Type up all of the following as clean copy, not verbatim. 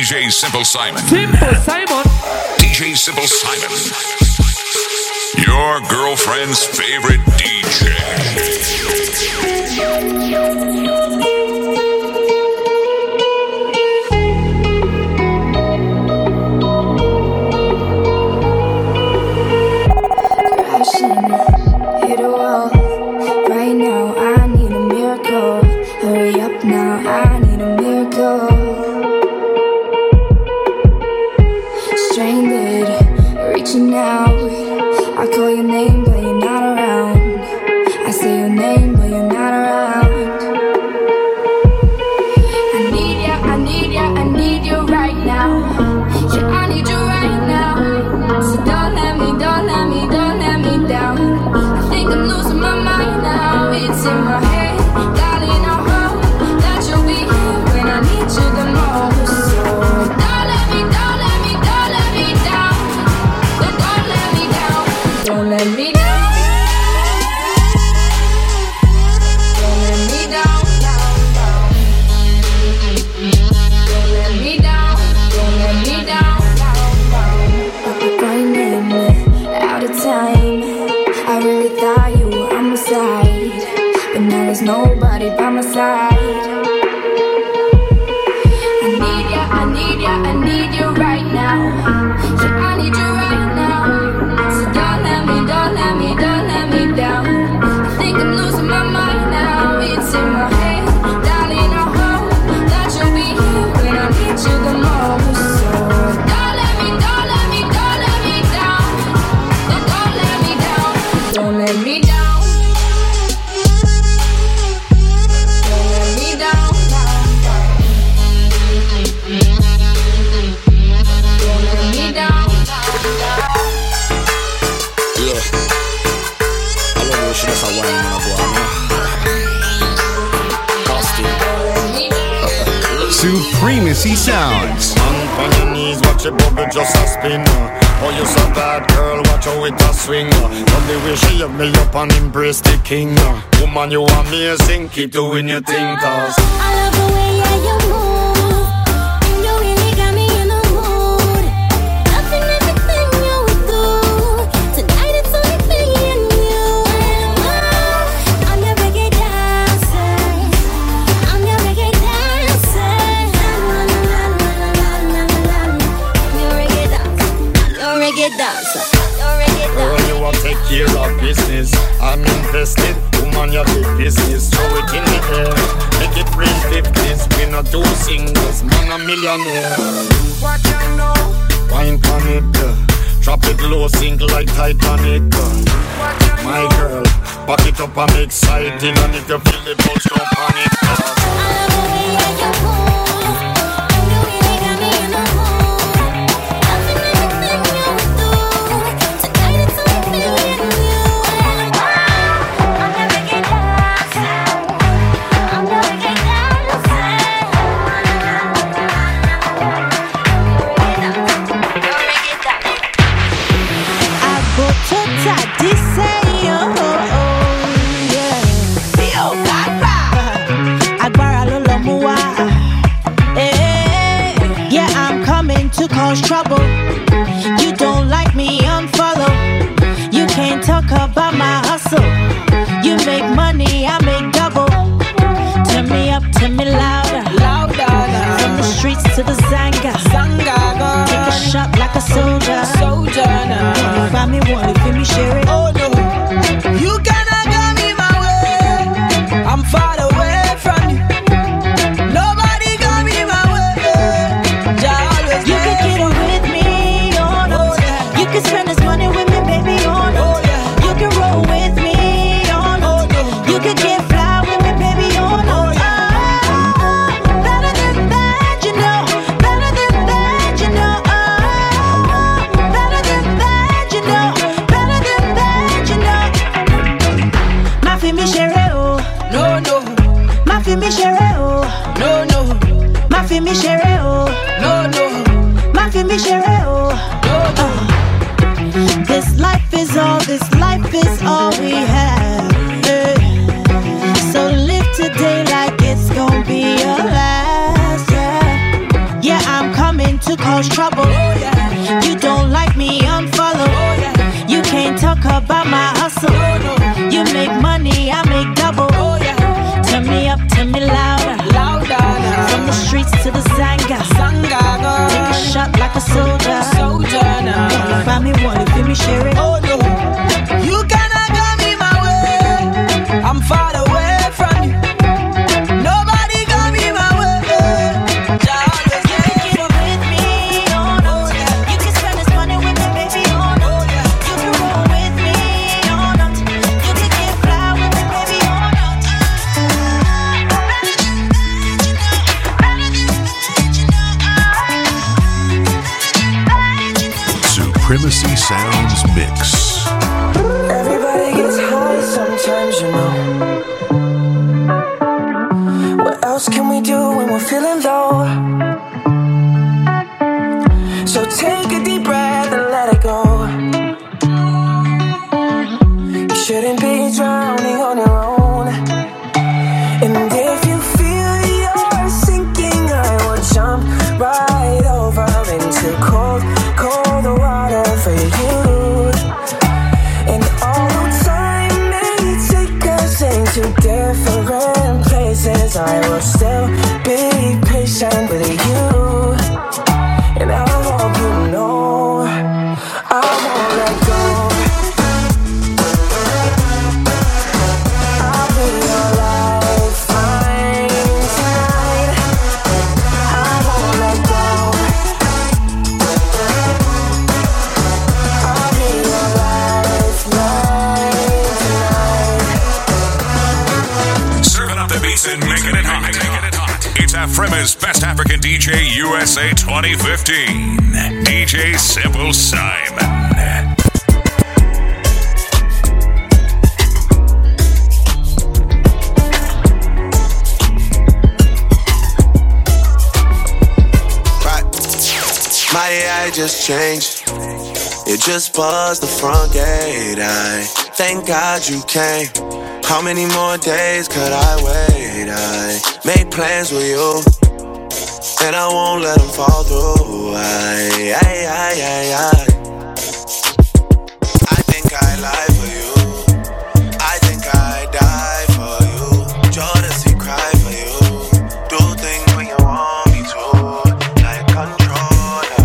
DJ Simple Simon. Simple Simon. DJ Simple Simon. Your girlfriend's favorite DJ. Hit a wall. Right now I need a miracle. Hurry up now, I need a miracle. Stranded, reaching out. I call your name but you're not around. I say your name but you're not around. I need ya, I need ya, I need you right now. Yeah, I need you right now. So don't let me, don't let me, don't let me down. I think I'm losing my mind now. It's in my head, darling, I hope that you'll be here when I need you the most. So don't let me, don't let me, don't let me down. Don't let me down. Don't let me down. Don't let me down, down, down. Don't let me down. Don't let me down, down, down. I'm running out of time. I really thought you were on my side, but now there's nobody by my side. I need ya, I need ya, I need you right now. Yeah, I need you right now. So don't let me, don't let me, don't let me down. I think I'm losing my mind now. It's in my head, darling, I hope that you'll be here when I need you the most. So don't let me, don't let me, don't let me down. Don't let me down. Don't let me down. Don't let me down, down, down. Don't let me down, down, down. Yeah, I love how she does a wine and a boy, man. Supremacy Sounds. On your knees, watch your bubble just a spin. Oh, you so bad, girl, watch how it a swing. Love the way she have me up and embrace the king. Woman, you amazing, keep doing your thing, cause I love the way you move, and you really got me in the mood. Loving everything you do. Tonight it's only me and you. I'm your reggae dancer. I'm your reggae dancer. Your reggae dancer. Your reggae dancer. Your reggae girl, dancer. you will take care of business. I'm invested, woman, you big business. Throw it in the air, make it real 50s. We not do singles, man a millionaire. What you know? Wine on it, drop it low, sink like Titanic. My girl, back it up and exciting. And if you feel the pulse, don't panic. I love the way you move, and you really got me in the mood. Loving everything you do. Tonight it's only me and you. I'm your reggae dancer. I'm your reggae dancer. Your reggae dancer. Abotota diseyo, yeah. Agbára ló about my hustle. You make money, I make double. Turn me up, turn me louder. From the streets to the Zanga. Take a shot like a soldier. You find me one, you feel me share it. Oh no, you cannot got me my way. I'm far away from you. Nobody got me my way. Supremacy Sounds Mix. Everybody gets high sometimes, you know. What else can we do when we're feeling low? So take a deep breath and let it go. You shouldn't be drowning on your own. And if you feel you're sinking, I will jump right over into cold, cold water for you. And although time may take us into different places, I will still be patient with you. And I hope you know I won't let go. I'll be your lifeline tonight. I won't let go. I'll be your lifeline tonight. Serving up the beats and making it hot. It's Afrima's Best African DJ USA 2015. DJ Simple Simon. My AI just changed. It just buzzed the front gate. I thank God you came. How many more days could I wait? I made plans with you, and I won't let them fall through. I think I lie for you. I think I die for you. Jodeci cry for you. Do things when you want me to. Like controller.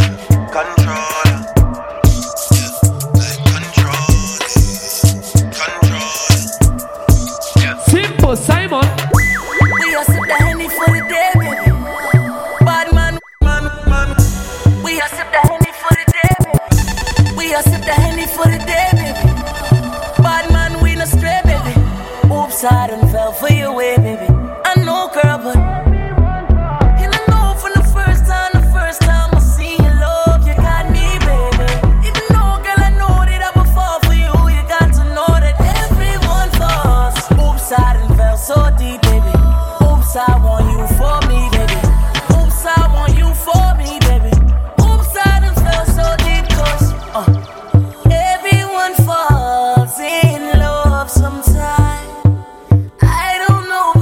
Simple Simon. We are sip the Henny for the day, baby. Bad man. We are sip the Henny for the day, baby. We are sip the Henny for the day, baby. Bad man, we no stray, baby. Oops, I done fell for your way, baby. I know, girl, but and I know from the first time I see your love, you got me, baby. Even though, girl, I know that I will fall for you, you got to know that everyone falls. Oops, I done fell so deep, baby. Oops, I want you for me, baby. Oops, I want you for me, baby. Oops, I done fell so deep, cause everyone falls in love sometime. I don't know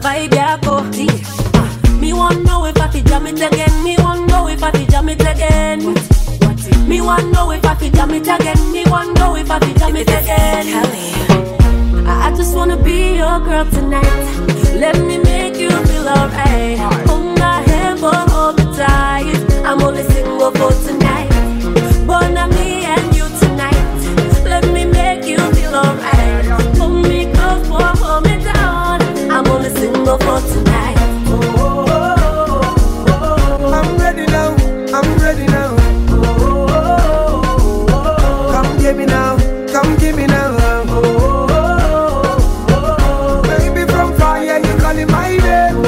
vibe ya go. Me want know if I fi jam it again. Me want know if I fi jam it again. Me want know if I fi jam it again. Me want know if I fi jam it again. I just wanna be your girl tonight. Let me make you feel alright. Hold my hand, but hold me tight. I'm only single for tonight. But not me and you tonight. Let me make you feel alright. Hold me close, but hold me down. I'm only single for tonight. I'm ready now. I'm ready now. Come get me now. Come get me now. Baby from fire, you calling my name.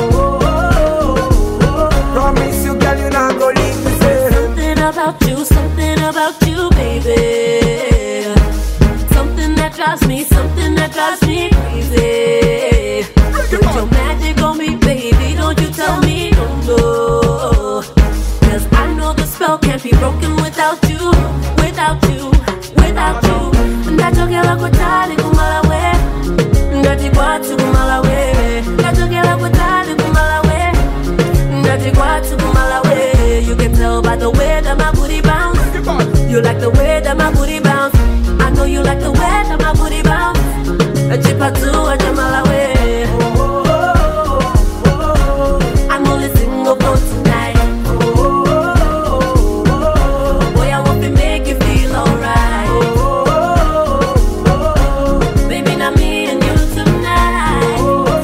Promise you, girl, you not gonna leave me. Something about you, baby. Something that drives me crazy. Put your magic on me, baby. Don't you tell me no. 'Cause I know the spell can't be broken without you. Ndachokera kutali kumalawe. Ndachikwatu kumalawe. Ndachokera kutali kumalawe. Ndachikwatu kumalawe. You can tell by the way that my booty bounce. You like the way that my booty bounce. I know you like the way that my booty bounce. Chipatu ajamalawe. I'm only single for tonight. Boy, I want to make you feel alright. Baby, not me and you tonight.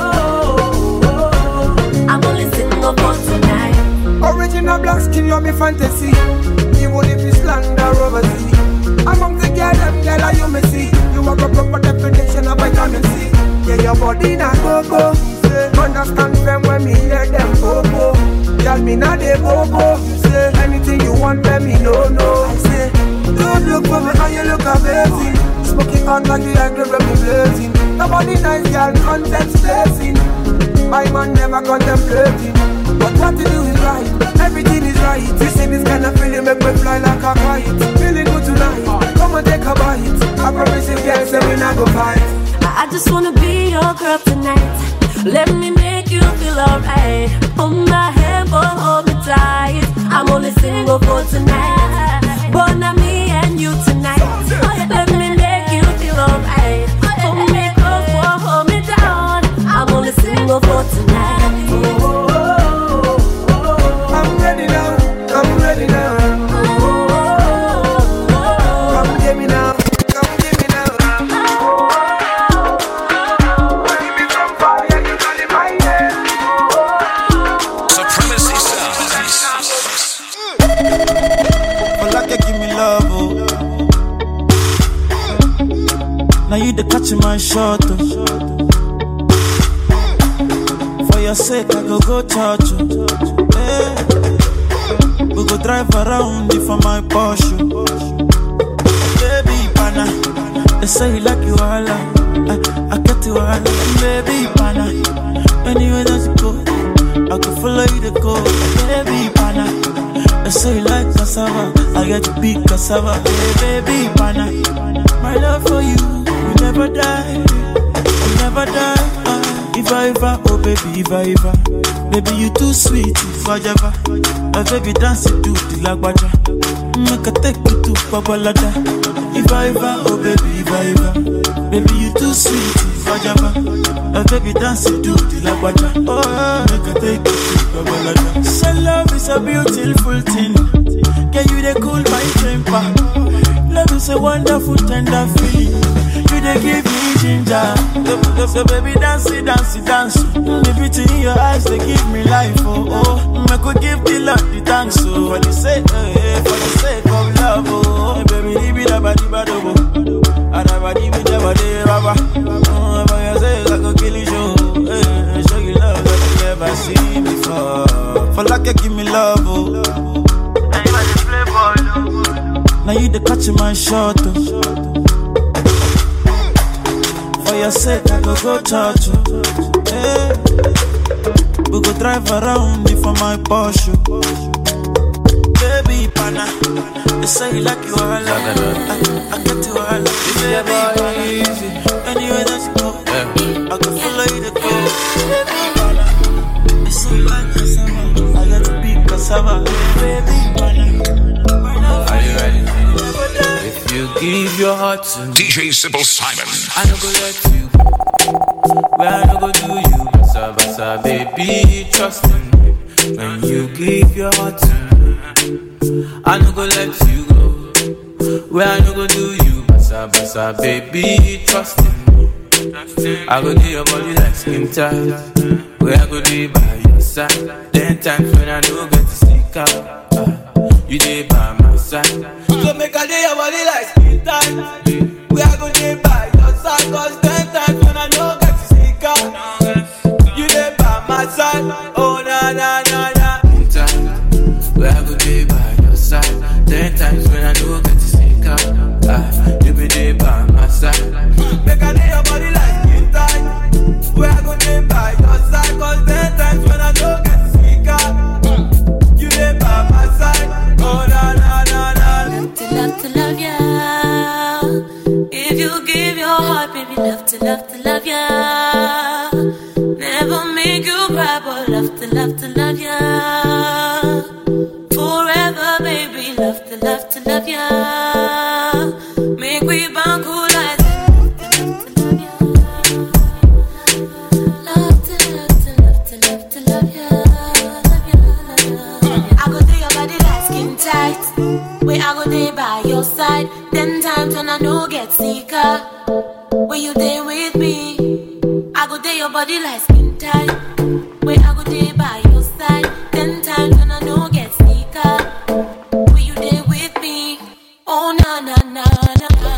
I'm only single for tonight. Original black skin, you're my fantasy. Even if it's land or overseas. Among the girl, them girl, you may see. You have a proper definition of vitamin-C. Yeah, your body not go-go. Understand them when me hear them go-go. Tell me not they go-go. Say anything you want, let me know. I say, don't look for me how you look amazing. Smoking on like the anger when me blazing. Nobody nice, girl, content blazing. My man never contemplating. But what to do is right, everything is right. You see this kind of feeling make me fly like a kite. Feeling good tonight, come and take a bite. I promise you, girl, say we not go fight. I just wanna be your girl tonight. Let me make you feel alright. Hold my hand, but hold me tight. I'm only single for tonight. But not me and you tonight. Let me make you feel alright. Hold me close, but hold me down. I'm only single for tonight. I'm ready now. I'm ready now. Come get me now. Come get me now. Baby from fire, you got it right there. Supremacy Sounds. Well, like you give me love, oh. Now you the catch my shot, oh. For your sake, I go church, oh. Hey. We go drive around for my Porsche. Baby, pana, they say you like you all, I get you all. Baby, pana, anywhere that you go, I can follow you to go. Baby, pana, they say you like cassava, I get to big cassava. Hey, baby, pana, my love for you, you never die, you never die. Iva, oh baby, Iva. Baby, you too sweet, Iva. Oh baby, dance it to the lagwaja. Make a take you to Babalada. Iva, oh baby, Iva. Baby, you too sweet, Iva. Oh baby, dance it to the lagwaja. Oh, make a take you to Babalada. So love is a beautiful thing. Can you they cool my temper? Love is a wonderful, tender feeling. You they give me ginger. So baby, dance it. The beauty in your eyes, they give me life, oh. I could give the Lord the thanks, oh. For the sake of love, oh. Hey, baby, leave it up, and I never give it up, oh, for your sake, I could kill you, hey, show you love that you never seen before. For like you give me love, oh. Now you the catch my shot, oh. For your sake, I go church, oh. Hey. We go drive around for my Porsche. Baby, pana, they say you like you all, I get you all. Baby, pana, anywhere that you go, I can follow you to go. your heart to me. DJ Simple Simon. I no go let you go. Where I no go do you, basa basa, baby, trust in me. When you give your heart to me, I no go let you go. Where I no go do you, basa basa, baby, trust in me. I go do your body like skin tight. Where I go do by your side. 10 times when I no get to sneak out, you dey by my side. So make I do your body like skin tight. Where I go do by your side. Cause 10 times when I no get to sneak out, you dey by my side. Oh na na na na. Where I go do by your side. 10 times when I no get to sneak out, you be there by my side. Make I do your body like skin tight. Where I go there by your side. Cause 10 times when I don't get to speak out, you there by my side. Oh na na na na. Love to love ya. If you give your heart, baby, love to love ya. Never make you cry, but love to love ya. Forever, baby, love to love ya. Make we bond cool like love to love ya. I go through your body like skin tight. Where I go there by your side. 10 times when I no get sicker. When you there with me, I go there your body like skin tight. Where I go there by your side. 10 times when I no get sicker. When you there with me, oh na na na na na.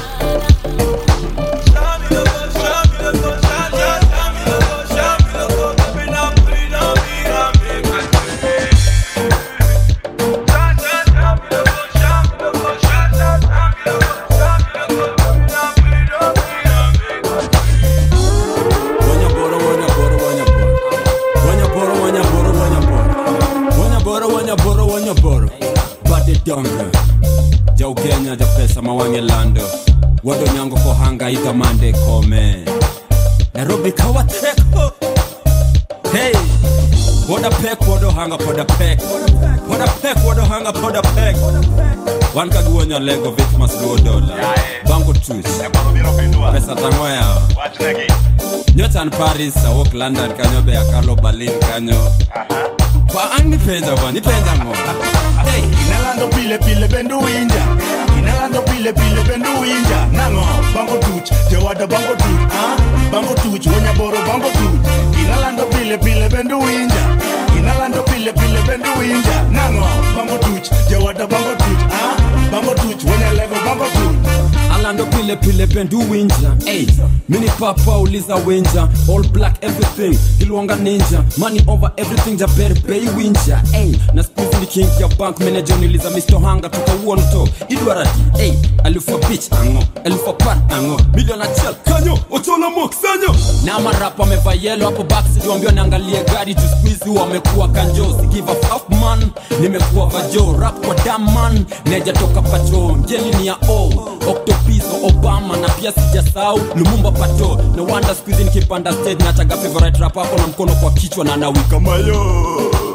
Donga Jau Kenya ja pesa mawange lando Wado nyango kohanga ita mande kome Nairobi kawa teko Hey Wada pek wado hanga poda pek Wada pek wado hanga poda pek Wan kaguonya lego vitmas $2 Bango tush Pesa tangoya Nyotan Paris sa walk London kanyo Bea Carlo Berlin kanyo Kwa ang nipenza mo Hey, inalando pile pile bendu winja. Inalando pile pile bendu winja. Nango bango tuch, jawada bango tuch. Bango tuch, wonya boro bango tuch. Inalando pile pile bendu winja. Inalando pile pile bendu winja. Nango bango tuch, jawada bango tuch. Bango tuch, wonya lego bango tuch. Alando pile pile bendu winja. Hey, mini papa uliza winja. All black everything, Kilwanga ninja. Money over everything, Jaberi pay winja. Hey, na squeeze ni king ya bank manager niliza Mr. Hanga tuka uonto. Idwarati, hey, alifa bitch ango, alifa part ango. Miliona chel kanyo, ochola mok sanyo. Na marapa meva yellow hapo backseat wambio niangalie gari to squeeze wamekuwa kanjo. Si give a fuck man, nimekuwa vajo. Rap kwa damn man, neja toka pacho. Mjeli ni ya Octopizo Obama na pia sijasau Lumumba pato. No wonder squeeze nikipanda stage na taga favorite rap hapo na mkono kwa kichwa na nawika mayo.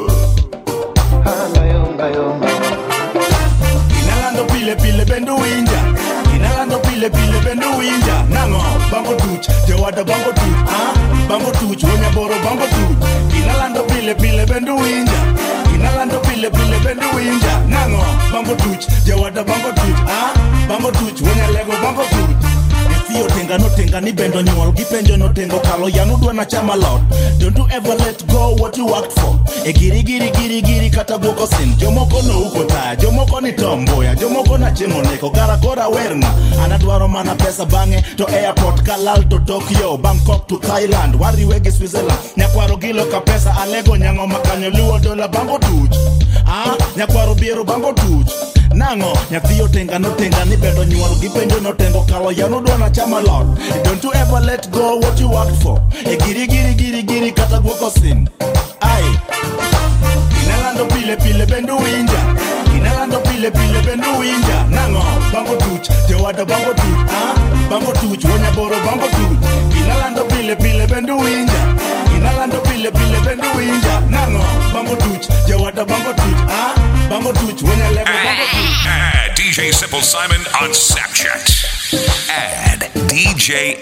Inalando pile pile bendu winja. Inalando pile pile bendu winja. Nango bango tuch, jawada bango tuch. Bango tuch, wonya boro bango tuch. Inalando pile pile bendu winja. Inalando pile pile bendu winja. Nango bango tuch, jawada bango tuch. Bango tuch, wonya lego bango tuch. Theo tenga no tenga ni bendo nyuol gipenjo no tengo kalo yanudwa na chama lot. Don't you ever let go what you worked for. E giri kata boko sin. Jomoko no ukota, jomoko ni tomboya, jomoko na chemo neko gara kora werna. Anadwaro mana pesa bange to airport kalal to Tokyo, Bangkok to Thailand, wari wege Switzerland. Nyakwaro gilo ka pesa alego nyango makanyo luo dola bango tuch. Nyakwaro biero bango tuch. Nango, nyathiyo tenga no tenga ni bendo nyuol gipenjo no tengo kalo yanudwa na chama lot. Don't you ever let go what you worked for. E giri kata gwoko sin. Ay, inalando pile pile bendu winja. Inalando pile pile bendu winja. Nango, bango tuch, jawada bango tuch. Bango tuch, wonya boro bango tuch. Inalando pile pile bendu winja. Inalando pile pile bendu winja. Nango, bango tuch, jawada bango tuch. Bango tuch, wonya lego bango tuch. DJ DJ Simple Simon on Snapchat. Add DJ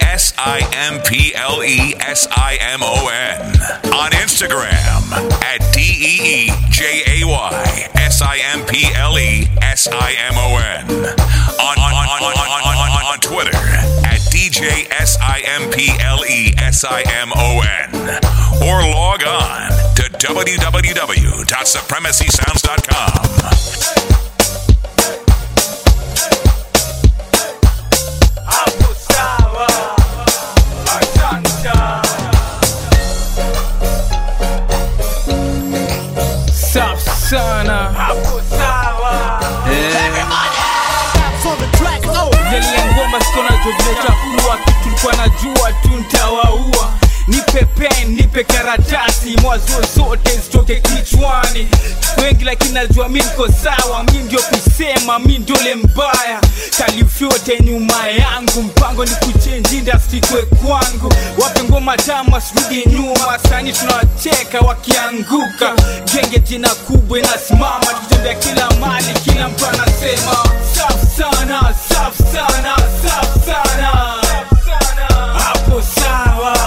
SIMPLESIMON on Instagram at DEEJAYSIMPLESIMON. On Twitter at DJ SIMPLESIMON. Or log on to www.supremacysounds.com. Sana hapo sawa. Zile ngoma sikona joveta kuwa tulikuwa najua tuntawaua. Nipe pen, nipe karatasi, mwazo zote zitoke kichwani. Wengi lakini najua mimi niko sawa, mimi ndio kusema, mimi ndio le mbaya. Kalifyote nyuma yangu, mpango ni kuchange industry kwe kwangu. Wape ngoma tamu asirudi nyuma, sani tunawacheka wakianguka. Genge jina kubwa inasimama, tukitembea kila mali, kila mtu anasema safi sana, safi sana, safi sana. Hapo sawa.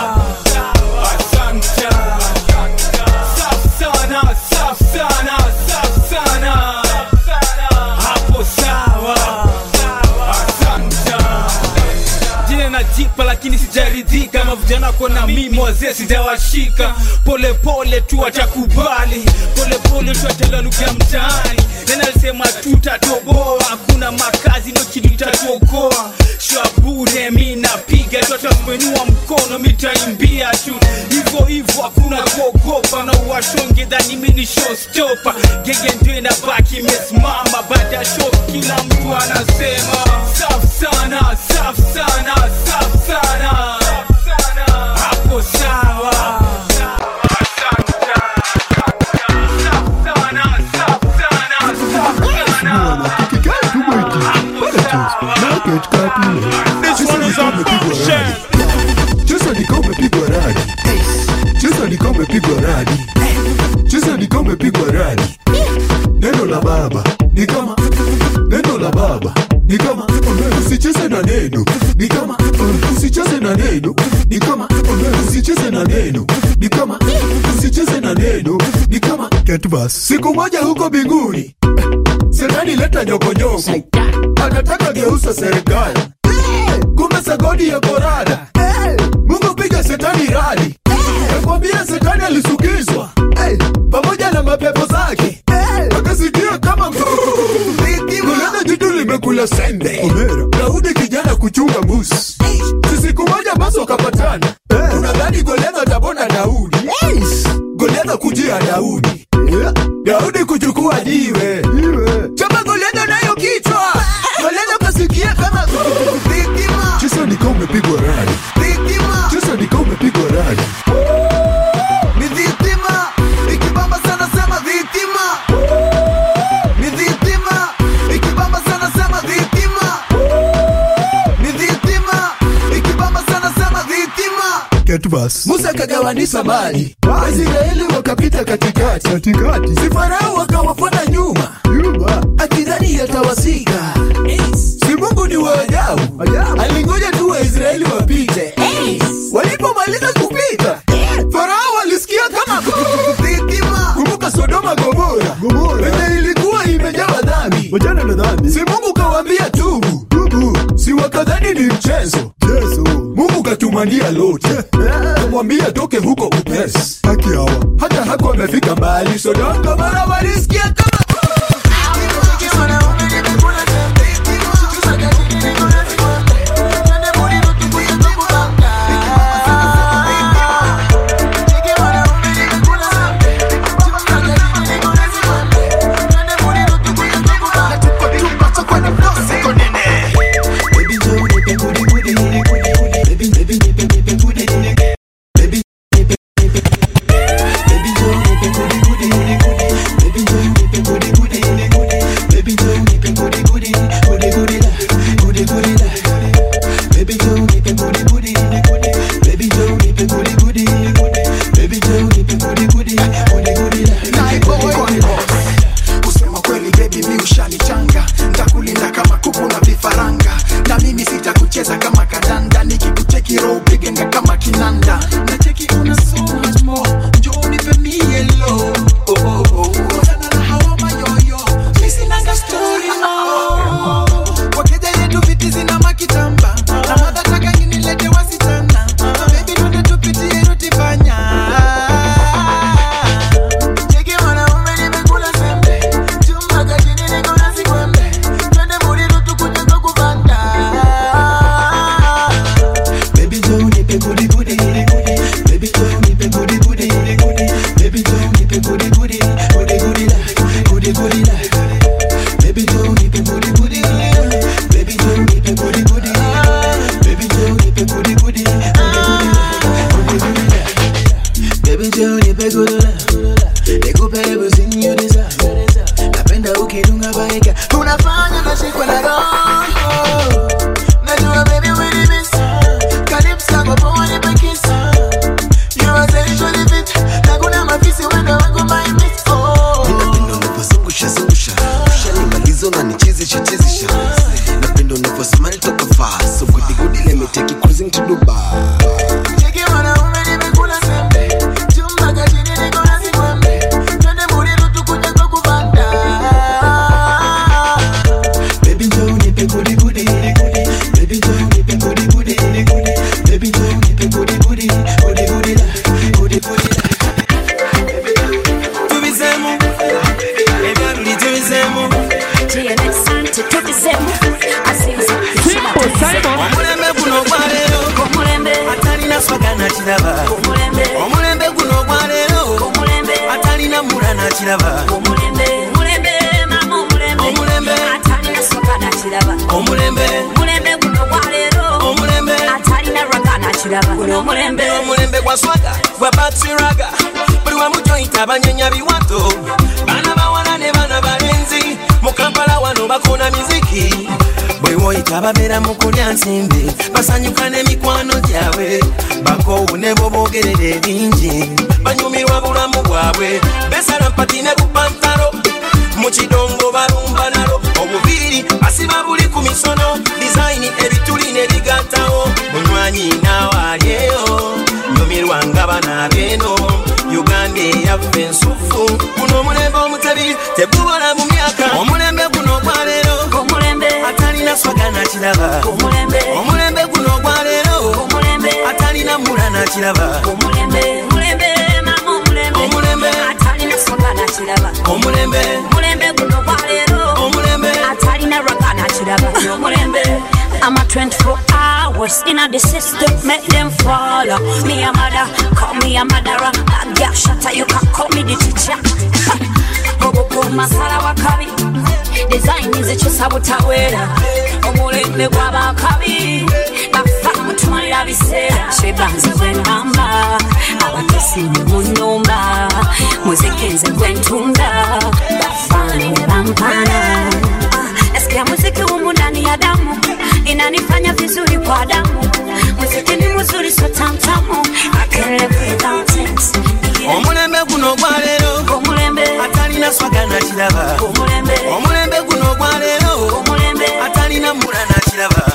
Lakini sijaridhika, mavijana kona mimi wazee sijawashika. Pole pole tu watakubali, pole pole tu watalalukia mtaani. Nena alisema tutatoboa, hakuna makazi ndo kitu tutatokoa. Shabure mi napiga, tutamenua mkono mitaimbia tu. Hivo hivo hakuna kuogopa, na uwashonge dhani mimi ni showstopper. Genge ndio inabaki imesimama, baada ya show kila mtu anasema safi sana, safi sana, safi sana. Hapo sawa. This one is a bullshit. Chesa ni kama pigwa radi. Chesa ni kama pigwa radi. Chesa ni kama pigwa radi. Neno la baba ni kama neno la baba ni kama usicheze na neno ni kama usicheze na neno ni kama usicheze na neno ni kama usicheze na neno ni kama ketbas. Siku moja huko mbinguni Serikali leta nyokonyoko, anataka geuza serikali. Kumbe sagodi ya korada, Mungu piga setani radi. Nakwambia setani alisukizwa pamoja na mapepo zake. Akasikia kama kulana jitu limekula sembe. Daudi kijana kuchunga mbuzi. Siku moja basi wakapatana. Unadhani Goliath atabona Daudi? Goliath kujia Daudi. Daudi kuchukua jiwe. Chapa Goliath nayo kichwa. Goliath kasikia kama victima. Chesa ni kama umepigwa radi. Victima. Chesa ni kama umepigwa radi. Ni victima. Ikibamba sana sema victima. Ni victima. Ikibamba sana sema victima. Ni victima. Ikibamba sana sema victima. Ketbas. Musa kagawanisha mali. Waisraeli wakapita katikati. Si Farao wakawafuata nyuma. Akidhani yatawasika. Si Mungu ni wa ajabu. Alingoja tu Waisraeli wapite. Walipomaliza kupita, Farao walisikia kama victima. Kumbuka Sodoma Gomora. Wenye ilikuwa imejawa dhambi. Si Mungu kawaambia tubu. Si wakadhani ni mchezo. Mungu katumania Loti. Kamwambia toke huko upesi. Hata hako amefika mbali. Sodoma Gomora walisikia kama nikupe everything you desire. Napenda ukidunga baika, unafanya nashikwa na roho. Najua baby when you miss, calypso go poa nipe kiss. You are sexually fit, na kuna mafisi wendo wangu my miss. Napenda unavyozungusha zungusha, ushanimaliza unanichezesha chezesha. Napenda unavyosmile toka far, so goody goody let me take you cruising to Dubai. Cheki wanaume nimekula sembe, chumba kachini niko na sikwembe. Twende Muliro tukuje kwa kubanda. Baby njoo nipe goody goody, baby njoo nipe goody goody, baby njoo nipe goody goody, goody goody la, goody goody la. Tubisemu, baby arudi tubisemu. TNX Santi tubisemu. Omulembe guno gwa leero, atalina swaga na kiraba. Omulembe guno gwa leero, atalina mula na kiraba. Omulembe guno gwa leero, atalina raga na kiraba. Omulembe gwa swaga gwa batsiraga. Buli wamu joyita abanyenya biwato, bana bawala ne bana balenzi. Mu Kampala wano bakona miziki. Bwe woyita babeera mu kulya nsimbi, basanyuka n'emikwano gyabwe. Bakoowu ne bo boogerera ebingi, banyumirwa bulamu bwabwe. Besala mpati ne bupantalo, mu kidongo balumba nalo. Obuviiri asiba buli ku misono, dizayini ebituli ne bigattawo. Munywanyi naawalyeyo, nyumirwa nga bana b'eno. Uganda eyaffe ensufu, guno omulembe omutebi teguwola mu myaka. Omulembe guno gwa leero, atalina swaga na kiraba. Omulembe guno gwa leero, atalina mula na kiraba. Omulembe atalina swaga na kiraba. Omulembe guno gwa leero, atalina raga na kiraba. I'm a 24 hours in the system, make them follow. Me a mother, call me a mother. A girl shatter, you can call me the teacher. Obuku masala wakabi, design is a chusa butawera. Omulembe gw'abakabi, bafa mutumalira biseera. Shebanze gw'engamba, abatesi ne munyumba. Muziki nze gw'entunda, bafana ne bampana. Nasikia muziki humu ndani ya damu, inanifanya vizuri kwa damu. Muziki ni mzuri so tamtamu, I can't live without it. Omulembe guno gwa leero, atalina swaga na kiraba. Omulembe guno gwa leero, atalina mula na kiraba.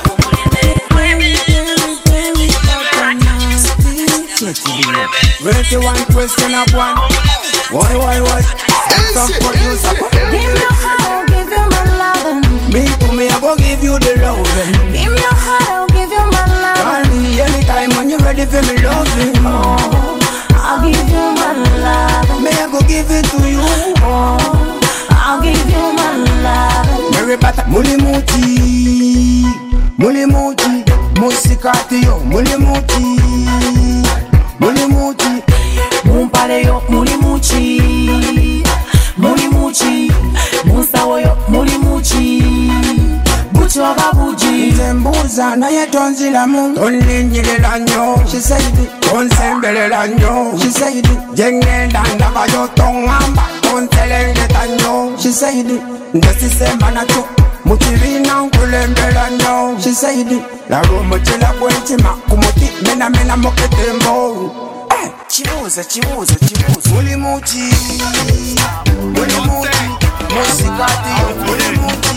Ready one question of one. Why? Stop producer. Give me your heart, I'll give you my lovin'. Me, I go give you the lovin'. Give me your heart, I'll give you my lovin'. Call me anytime when you're ready for me loving. Oh, I'll give you my lovin'. Me, I go give it to you. Oh, I'll give you my lovin'. Mary Bata, Mulimuti, Musikati yo, Mulimuti, Mumpale yo, Mulimuchi, Musawo yo, Mulimuchi, Bucho babuji. Nzembuza na ye tonzila mu, tonlinyirira nnyo. She said it, tonsembelera nnyo. She said it, jengenda ndaba yo tongamba, tontelengeta nnyo. She said it, ndesisemba nakyo. Mukirina nkulembera nnyo. She said it, laba omukira gw'entima ku muti mena muketembo. Chibuza Mulimuchi, Musikati yo, Mulimuchi.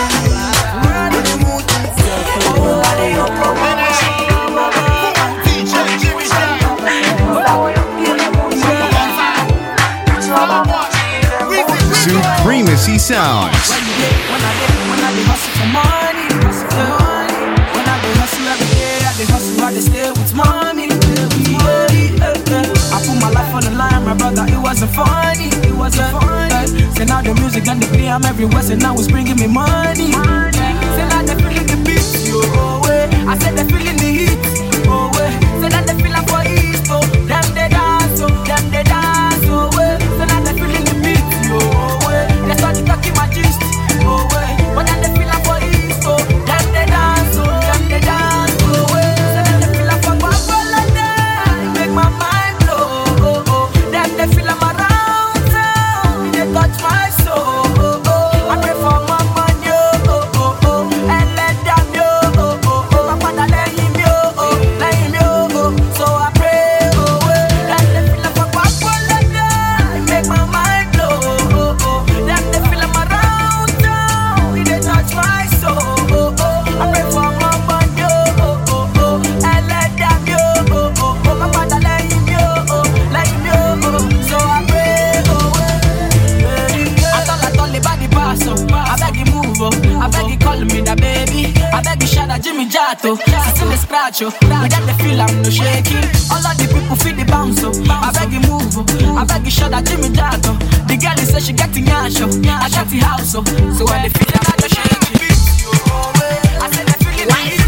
Supremacy Sounds. When I hustle for money, when I hustle every day, I hustle, I stay with mommy. I put my life on the line, my brother, it wasn't funny. Say now the music and the play, I'm everywhere, say now it's bringing me money. Say now they feeling the beat, oh way. I said they feeling the heat, oh way. Say that they feeling for East, oh. Them they dance, oh way. Say now they feeling the beat, oh way. They start talking my gist, oh way. But then they feeling for East, oh. Them they dance, oh way. Say that they feeling for Babylon, make my mind blow, oh. Them they feeling my gelato. Si see me scratch, I get the feel I'm no shaking. All of the people feel the bounce, I beg you move, I beg you shut that Jimmy Jato. The girl is say she get the yash, I got the house, so when they feel I just shake it. I said they feel it.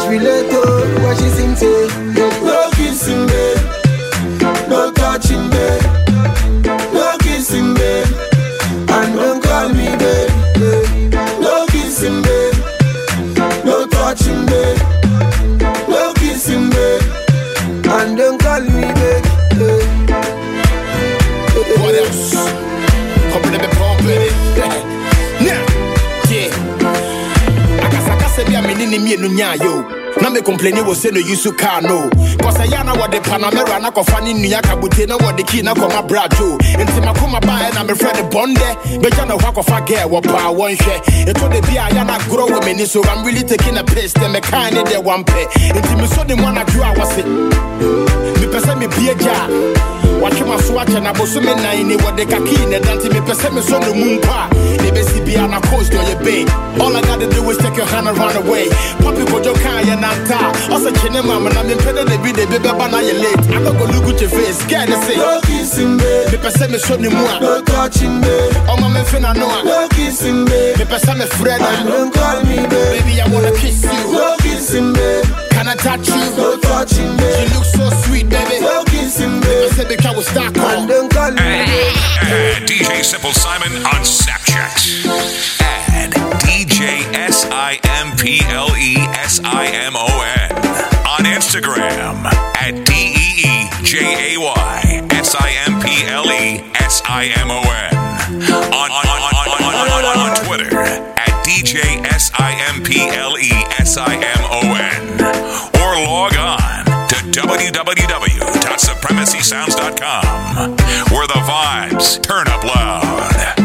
feel it too. What she sing to? No kissing, babe. No touching, babe. No kissing, babe. And don't call me, babe. No kissing, babe. No touching, babe. No kissing, babe. And don't call me, babe. What else? Come to the pump, baby. Now, yeah. I said, I'm in the yo. Now me complaining was saying no use to car no. Cause I yana what the Panamera na kofani New Kabute na what the key na koma brajo. Until my come by and I'm a friend of Bonde. But you know what of a girl what power one share. It told the beer yana grow with me, so I'm really taking a piss. Then me kind of there one pay. Until me saw the one I drew I was it. Me person me be a jar. Watch my swatch and I was so many what the kaki and then me person me son the moon pa. They basically be on a coast or your bay. All I gotta do is take your hand and run away. Poppy go your car and also, Chinema, and I'm in Pedro, they be the baby banana late. I'm not gonna look at your face, scared to say, no kissing, babe. The person is showing more, no touching, babe. Oh, my man, finna know, no kissing, babe. The person is Fred, don't call me, babe. Baby, I wanna kiss you, no kissing, babe. Can I touch you, no touching, babe. You look so sweet, baby, no kissing, babe. I said, because I was stuck on, don't call me, babe. DJ Simple Simon on Snapchat. Add DJ SIMPLESIMON on Instagram at DEEJAYSIMPLESIMON on Twitter at DJ SIMPLESIMON or log on to www.supremacysounds.com where the vibes turn up loud.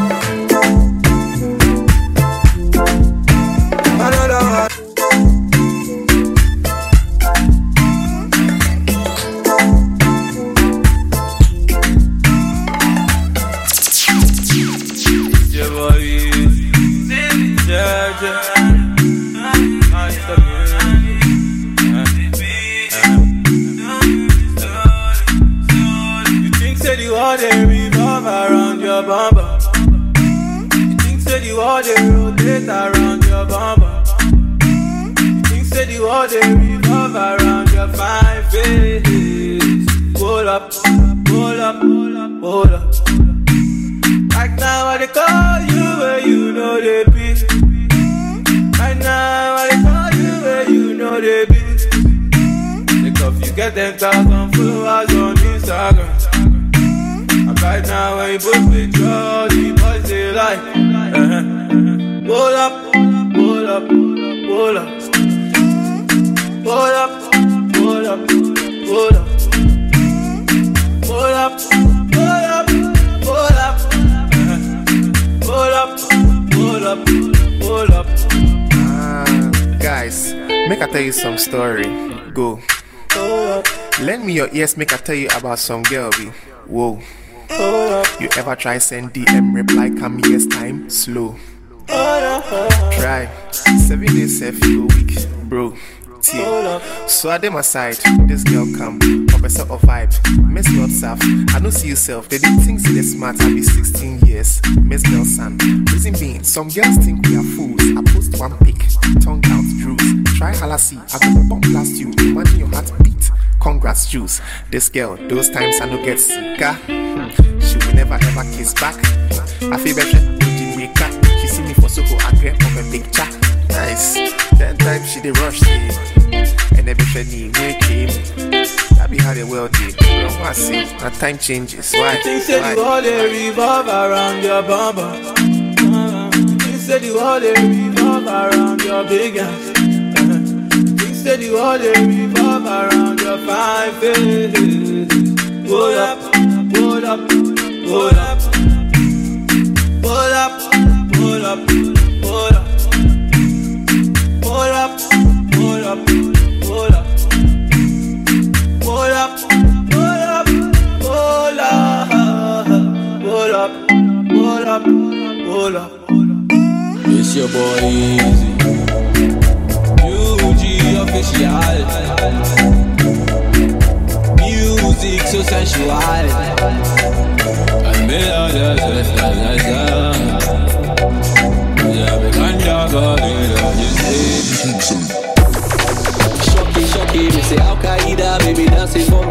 They revolve around your bumper. You think said you all they rotate around your bumper. You think said you all they revolve around your fine face. Hold up, hold up, hold up. Right now I they call you where you know they be. Right now I they call you where you know they be. Take off you get 10,000 followers on Instagram. Right now when you put me through, the boys they like. Hold up, hold up, hold up. Hold up, hold up, hold up. Hold up, hold up, hold up. Hold up, hold up, hold up. Guys, make I tell you some story. Go. Lend me your ears, make I tell you about some girl be. Whoa. You ever try send DM reply come years time slow? Try 7 days if you go week, bro. So I dem aside, this girl come, professor of vibe, Miss WhatsApp. I don't see yourself. They didn't think they smart. I be 16 years, Miss Nelson. Reason being, some girls think we are fools. I post one pic, tongue out, Drews. Try halassi, I go bomb blast you. Imagine your heart beat. Congrats, Juice. This girl, those times I no get sicker. She will never ever kiss back. I feel better with the maker. She see me for Soko, I grab up a picture. Nice. That time she dey rush me, and every friendly we came. That be how the world did. Don't want to see. Now time changes. Why? Things said you all they revolve around your bumper. Things said you all they revolve around your big ass. Things said you all they revolve around your fine face. Hold up, hold up, hold up, hold up, hold up, hold up. Hold up, hold up, hold up. Hold up, hold up, hold up. Hold up, hold up, hold up. It's your boy Easy. UG official. Music so sensual. And melodies, yeah, we can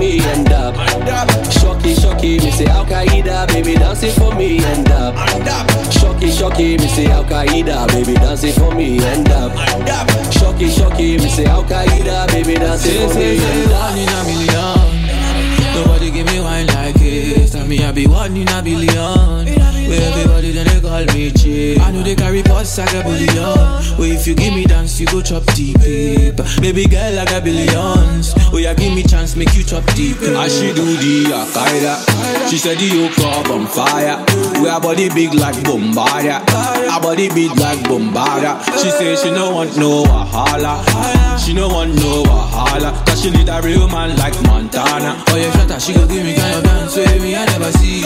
me and up. Shocky, shocky, me say Al Qaeda, baby dancing for me and up. Shocky, shocky, me say Al Qaeda, baby dancing for me and up. Shocky, shocky, me say Al Qaeda, baby dancing for me and up. One in a million, nobody give me wine like this. Tell me I be one in a billion. Where everybody then they call me cheap. I know they carry pots like a bullion. Where if you give me dance, you go chop deep. Baby girl, I got billions. Oh yeah, give me chance, make you chop deep. As she do the Al-Qaeda, she said the yoke up on fire. We her body big like Bombardier. Her body big like Bombardier. She say she no want no Wahala. She no want no Wahala. Cause she need a real man like Montana. Oh yeah, shut up, she go give me kind of dance with me, I never see.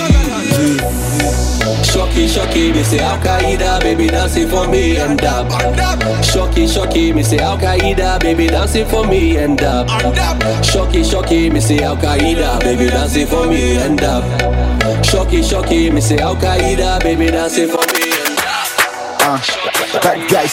Shocky, shocky, me say Al Qaeda, baby dancing for me and up. Shocky, shocky, me say Al Qaeda, baby dancing for me and up. Shocky, shocky, me say Al Qaeda, baby dancing for me and up. Shocky, shocky, me say Al Qaeda, baby dancing for me and up. Bad guys,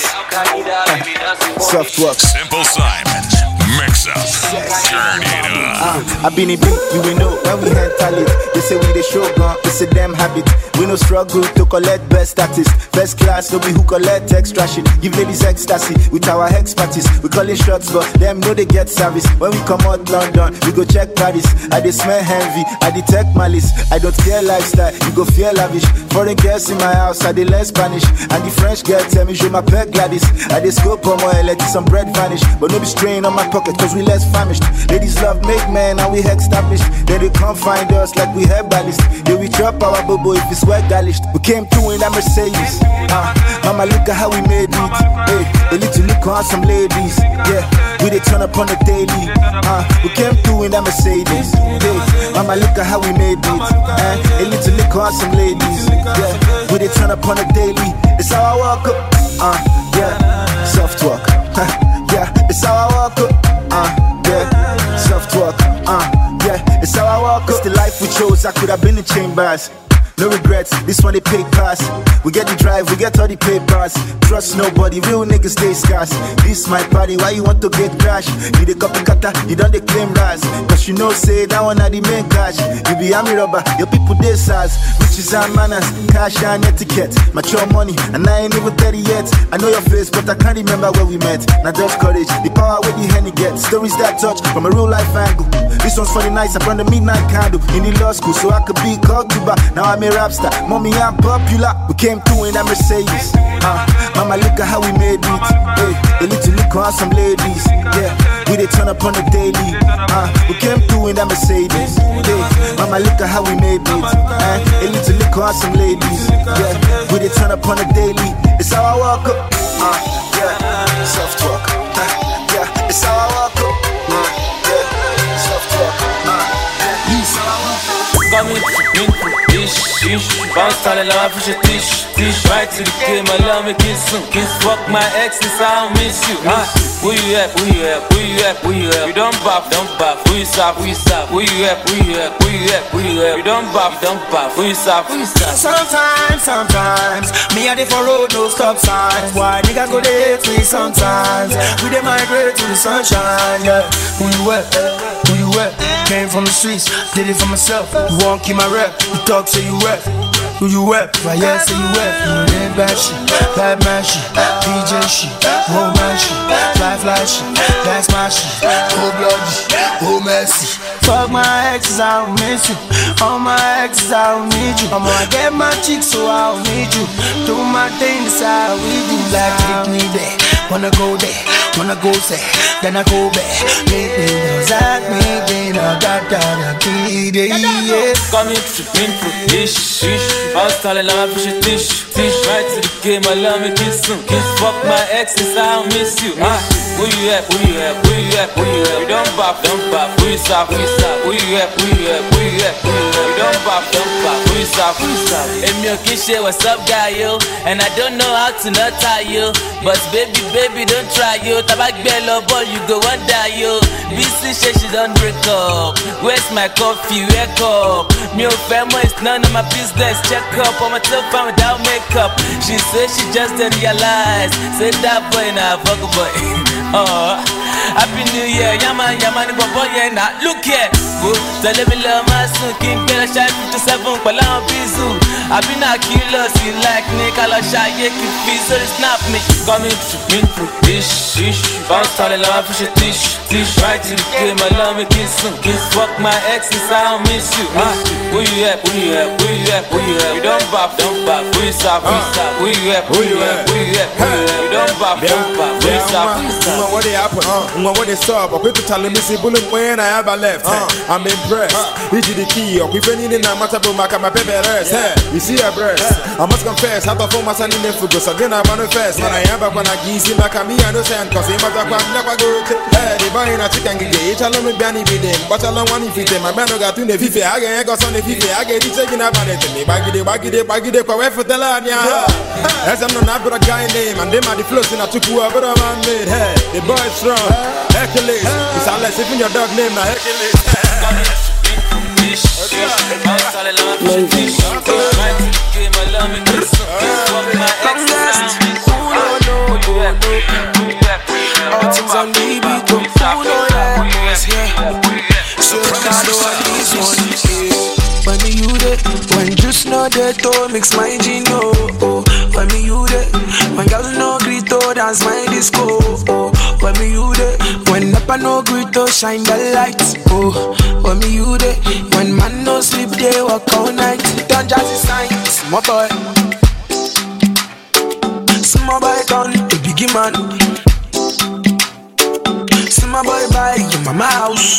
soft work. Simple Simon, mix up, turn it up. I've been a beat, you will know when we had talent. They say we the show gun, it's a damn habit. We no struggle to collect best status. First class, no be who collect extra shit. Give ladies ecstasy with our hex parties. We call it shots, but them know they get service. When we come out London, we go check Paris. I dey smell envy, I detect malice. I don't care lifestyle, you go feel lavish. Foreign girls in my house, I dey learn Spanish. And the French girl tell me, je m'appelle Gladys. I dey scope on my let some bread vanish. But no be strain on my pocket, cause we less famished. Ladies love make men, and we established. Then they come find us like we herbalists. Then we drop our bobo if it's well garnished. We came through in that Mercedes. Mama, look at how we made it. Hey, a little look on some ladies. Yeah, we they turn up on the daily. We came through in that Mercedes. Hey, mama, look at how we made it. A little look on some ladies. Yeah, we they turn up on the daily. It's how I walk up. Yeah, soft walk. Yeah, it's how I walk up. Yeah, soft walk. Yeah, it's how I walk up. It's the life we chose. I could have been in chambers. No regrets, this one they pay pass. We get the drive, we get all the papers. Trust nobody, real niggas stay scarce. This my party, why you want to get crash? You the copycatter, you don't they claim rise. Cause you know say that one are the main cash. You be army robber, your people they size. Riches and manners, cash and etiquette. Mature money, and I ain't even 30 yet. I know your face, but I can't remember where we met. Now just courage, the power where the henny get. Stories that touch from a real life angle. This one's for the nights, I burn the midnight candle. In the law school, so I could be called Cuba. Now I'm a rap star, mommy I'm popular. We came through in that Mercedes. Mama look at how we made it. Hey, a little look on some ladies. Yeah, we they turn up on the daily. We came through in that Mercedes. Hey, mama look at how we made it. A little look on some ladies. Yeah, we they turn up on the daily. It's how I walk up. Yeah, soft talk. Yeah, it's how I walk up. Yeah, soft talk. Coming ish. Bounce tall and love fish tish. Right to the game, I love me kiss soon. Kiss fuck my ex since I miss you. Where you at? You don't bop. Where you stop? Where you at? You don't bop. Where you stop? Sometimes me a dey for road, no stop signs. Why nigga go dey hate me sometimes? We dey migrate to the sunshine, yeah. Who you at? Came from the streets, did it for myself. You won't keep my rep, you talk say you rep. Who you rep? Why yeah say you rep? You ain't bad shit, bad man shit, PJ shit, whole man shit, fly shit, that's my shit, whole blood shit, whole messy. Fuck my exes, I don't miss you. All my exes, I don't need you. I'm gonna get my chicks, so I don't need you. Do my thing, that's how we do. Like take me there, wanna go there, wanna go there, then I go back. Make me know that me, I got that key, yeah. Coming to ish. Bounce tall and love fish tish. Right to the game, I love me kiss soon. Kiss fuck my ex since I don't miss you. Where you at? You don't bop. Where you stop? Where you at? You don't bop. Where you stop? Hey, me okay shit, what's up, guy, yo? And I don't know how to not tie you. But baby, don't try, yo. Tabak bello ball, you go one die, yo. BC shit, she don't break up. Where's my coffee? Wake up. Me family is none of my business. Check up on my telephone without makeup. She said she just didn't realize. Say that boy, nah, fuck a boy. Happy New Year, yaman, boy, yeah, now look here. Go, tell me love my son, King Bella Shy 57, Palam Bizu. I've been a killer, see like Nick, I'll shy, yeah, keep me, so they snap me. Coming through, dish, bounce all the love, fish, dish, right in the game, I love me, kiss, fuck my exes, I don't miss you. Who you at? You don't bop, who you stop, who you at? You don't bop, who you stop, what they happen? What they saw, but people telling me, see, bullet when I have a left. I'm impressed. This is the key. If any in a matter of my paper rest, you see a breast. I must confess, how to form my son in the focus. Again, I manifest. When I am back when I give him back at me, I know sand, cause he must have never go. The boy in a chicken gate, I love me, Benny with him, but I don't want to fit him. My man got to the FIFA, I got on the FIFA, I get it taken up on it. Baggy, for the land, as I'm not a guy name, and them are the flows in a took whoever a man made. Hey, the boy is strong, Hercules. It's unless if in your dog name, now Hercules. All things on the beat, who know that was here. So I do all these ones. When me you there, when just know that to mix my gino. When me you there, when girl no greet to dance my disco. When me you there, when Napa no greet to shine the lights. When me you there, when man no sleep they walk all night. Don't just sign, small boy. Small boy done, a biggie man. Small boy buy your mama house.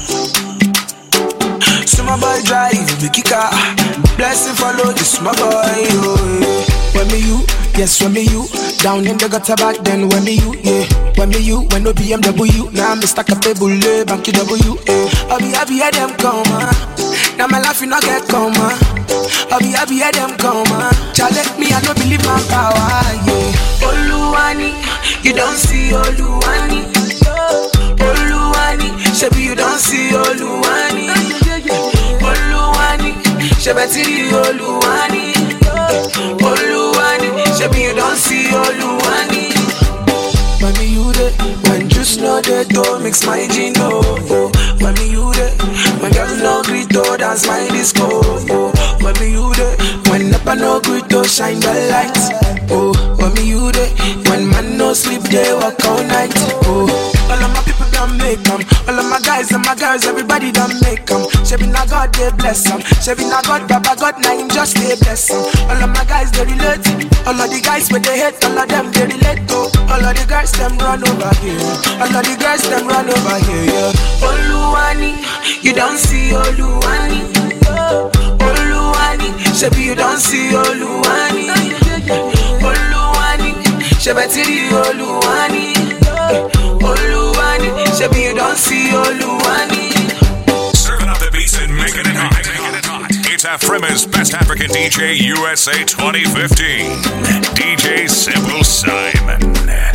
Small boy drive the kicker. Blessing follow this my boy. When me you, yes when me you. Down in the gutter back then when me you, yeah. When me you, when no BMW. Now me stack up a bullet, banky W. I'll be happy at them come. Now my life you not get come. I'll be happy at them come. Challenge me, I don't believe my power, yeah. Oluwani, you don't see Oluwani. Oluwani, shebi you don't see Oluwani. Oluwani, shebetiri Oluwani. Oluwani, shebi you don't see Oluwani. When me you there, when just know they don't mix my gino. When me you there, when girl no greet to dance my disco. When me you there, when Napa no greet to shine the lights. When me you there, when man no sleep they walk all night. All of my people done make them. All of my guys and my girls, everybody done make them. Shebi na God they bless them. Shebi na God, Baba God, na him just they bless them. All of my guys they relate. All of the guys where they hate, all of them they relate to. All of the girls them run over here. All of the girls them run over here, yeah. Oluwani, you don't see Oluwani. Oluwani, shebi you don't see Oluwani. Oluwani, shebetiri Oluwani. Oluwani, shebi you don't see Oluwani. Serving up the beats and making it hot. It's Afrima's Best African DJ USA 2015. DJ Simple Simon.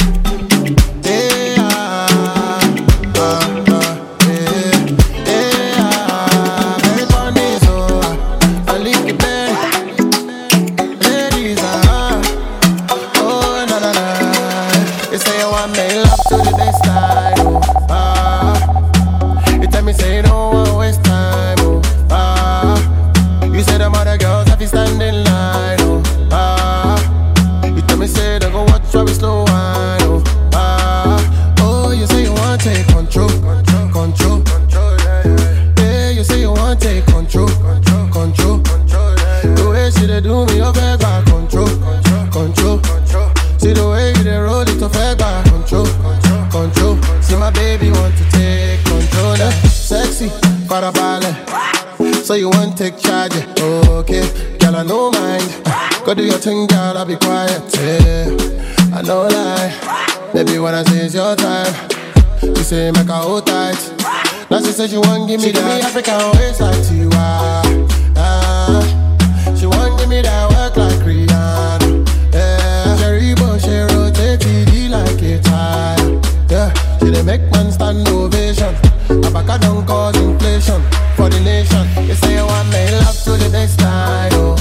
So you want to take charge, okay? Girl, I no mind. Go do your thing, girl, I'll be quiet, yeah. I no lie. Baby, when I say it's your time, you say make her hold tight. Now she says she want give me that African waist like Tiwa. She want give me that work like Rihanna. Yeah, Jerry Bush, she rotate TD like a tire. Yeah, she dey make man stand ovation. Abaka don't cause inflation for the nation. You say you want me love to the next time, oh.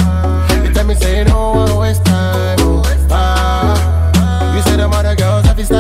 You tell me say you don't want to waste time, oh. You say them other girls have to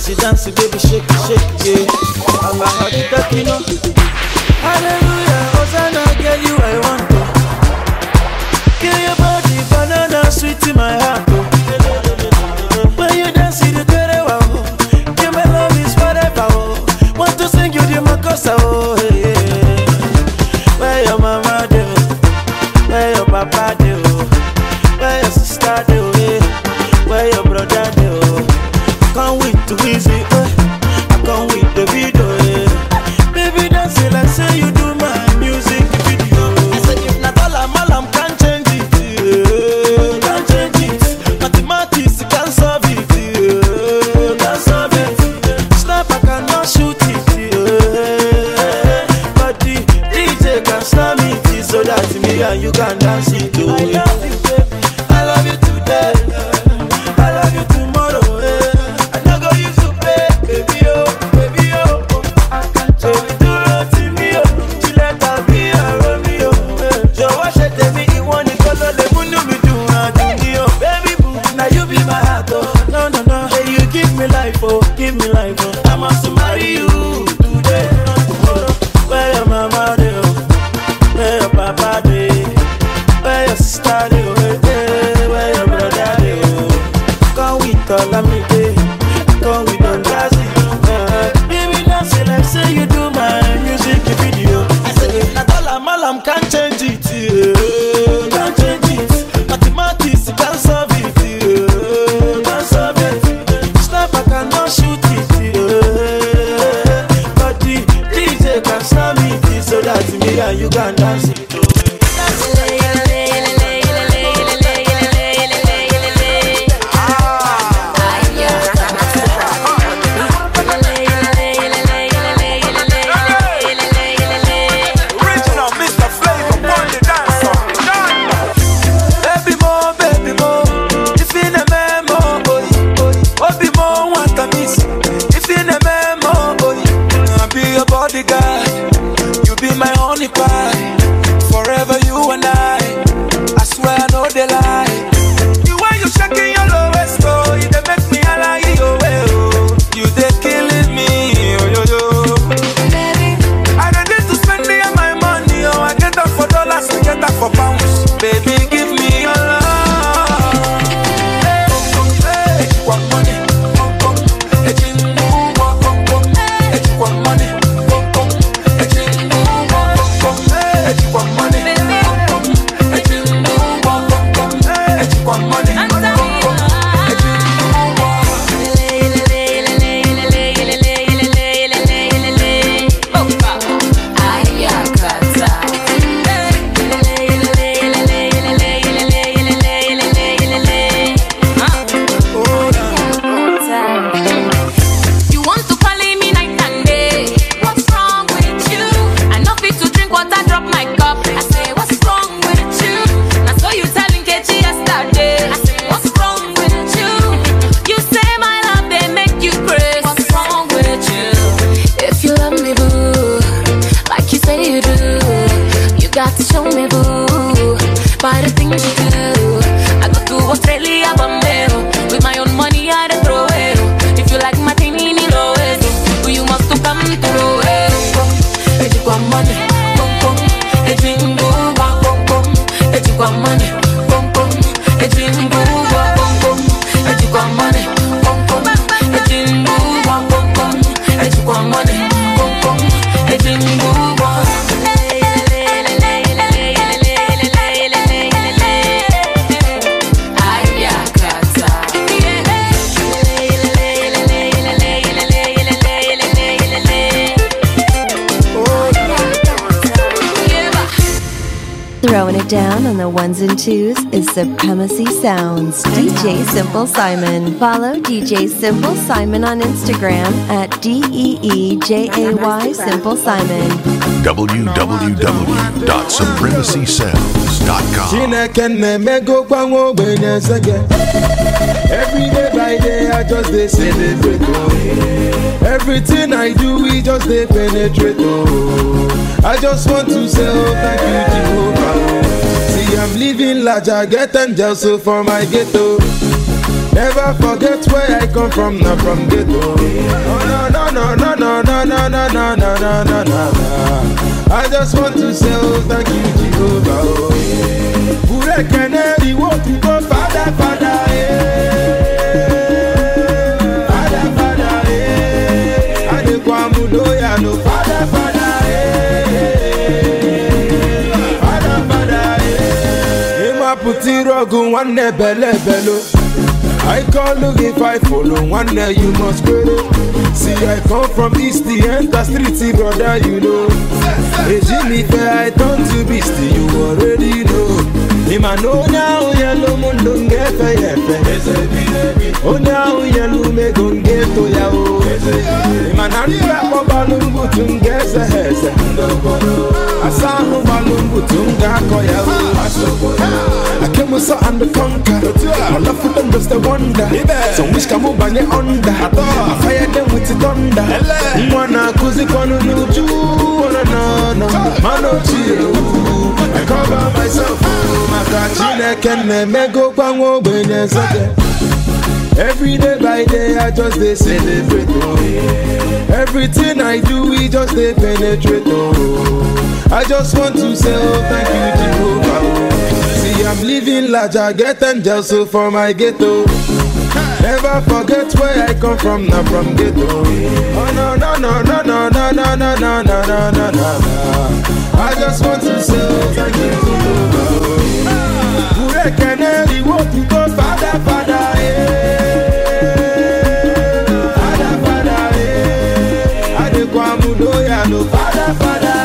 dance, baby, shake, yeah. I'm a hot takino. Hallelujah, Hosanna, girl, you I want to. Give your body banana, sweet in my heart, oh. When you dance, you do it, wow. Give me love is forever, oh. Want to sing you the makosa, oh, hey. Where your mama do? Where your papa do? Where your sister do? Where your brother do? Can't wait to visit, I can't wait to video, baby dance it like say you do my music video. I said if not all I'm can't change it, can't change it. Mathematics can't solve it, can't solve it. Sniper cannot shoot it, but the DJ can slam it so that me and you can dance it. I love you, baby. I love you today. I love you tomorrow. I no go use to pay, baby oh, baby oh. Baby do roti mi oh, Julieta be a Romeo. Jọ̀wọ́ ṣe tèmi ìwọ nìkan ló lè múnú mi dùn àdúgbò oh. Baby boo, now you be my heart oh. No no no, hey you give me life oh, give me life oh. I must marry you today, not tomorrow. Where your mama dey oh, where your papa dey, where your sister dey oh, where your brother dey oh. Come with all of me dey, come with all jazzy. Baby dance it like say you do my music video. I said if not all I'm can't change it, can't change it. Mathematics can't solve it, can't solve it. Sniper cannot shoot it, but the DJ can slam it so that me and you can dance it. You be my honey pie, forever you and I swear I know they lie. You when you shaking your lowest oh, you they make me like you oh. You they killing me oh yo yo. I don't need to spend me on my money oh. I get that for dollars, I get that for pounds. Baby give me your love. Hey, want money? Hey, want money? Show me boo, by the things you do. I go to Australia, Bombay, with my own money I dey throw it. If you like my thing in the lowest, you must to come through it. If you want money, come come. If you go back, come come. If you want money, come come. If you go back, come come. If you want money, come come. If you go back, come come. If you want money, come come. If you go back. Throwing it down on the ones and twos is Supremacy Sounds. DJ Simple Simon. Follow DJ Simple Simon on Instagram at DEEJAY Simple Simon. www.supremacysounds.com. Every day by day I just dey celebrate oh. Everything I do we just dey penetrate oh. I just want to say oh thank you Jehovah. See I'm living large, I get angels so for my ghetto. Never forget where I come from, not from ghetto. Oh no no no no no no no no no no no no. I just want to say oh thank you Jehovah. Ure keneri wo to go Father Father Father Father Ade kwa mudoya no Father Father Father Father Ema putirogu wane bele belo. I call look if I follow one day you must go. See I come from East the enter street brother you know. Hey Jimmy fair I turn to beast you already know. Him I know now yellow moon don't get fair. Oh now yellow me gon' get to ya oh. Him I not rap for balloon butum get a head. I saw no balloon butum ga koya oh. I came with so and the conquer. I love for them just a wonder. So wish come over your under. I fire them with the thunder. Mwana kuzi kwanu nuju. No, mano chill. I cover myself. Makachine kenne mego kwango benye sake. Every day by day I just dey celebrate oh. Everything I do we just dey penetrate oh. I just want to say oh thank you Jehovah oh. See I'm living large I get angels so for my ghetto. Never forget where I come from, not from ghetto. Oh no no no no no no no no no no no no no. I just want to say oh, thank you Jehovah. Ure keneri wo to go Father Father Father Father Ade kwa mudoya no Father Father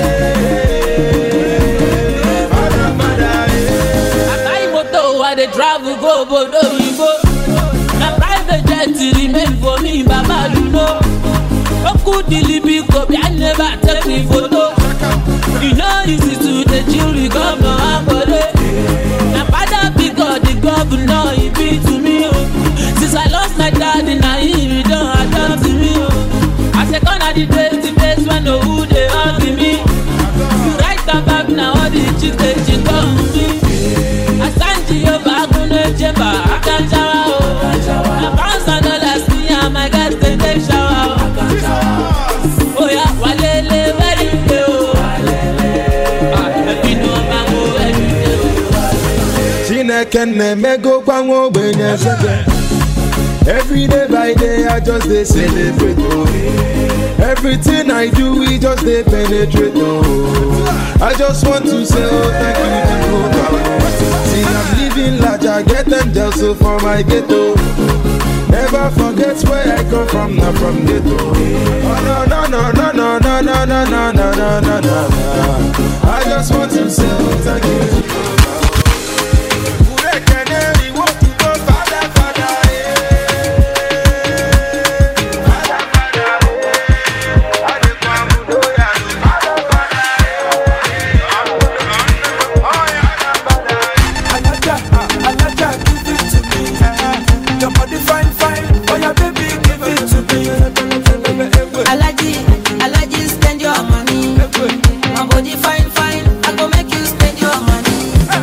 Father Father I moto I dey travel go bodo ibo. Remain for me, Baba, you know. How could the Libby copy? I never take me photo. You know, easy to the chill, we come no ambole. My father, because the governor, he be to me. Since I lost my dad, now he don't adapt to me. I say, gonna the days when no who they hug me. You write about now, all the chicks, they come to me. I stand to your back, on the chamber, I can't shower. My guys they take shower. Oh yeah, walele very good. Happy no mango every day. Chine kenne mego kwango benye sake. Every day by day I just dey celebrate oh. Everything I do we just dey penetrate oh. I just want to say oh thank you Jehovah. See I'm living large I get angels so for my ghetto. Never forget where I come from, not from ghetto. Oh no no no no no no no no no no no no. I just want to say oh, thank you. Allergy, spend your money. My body fine, fine. I go make you spend your money.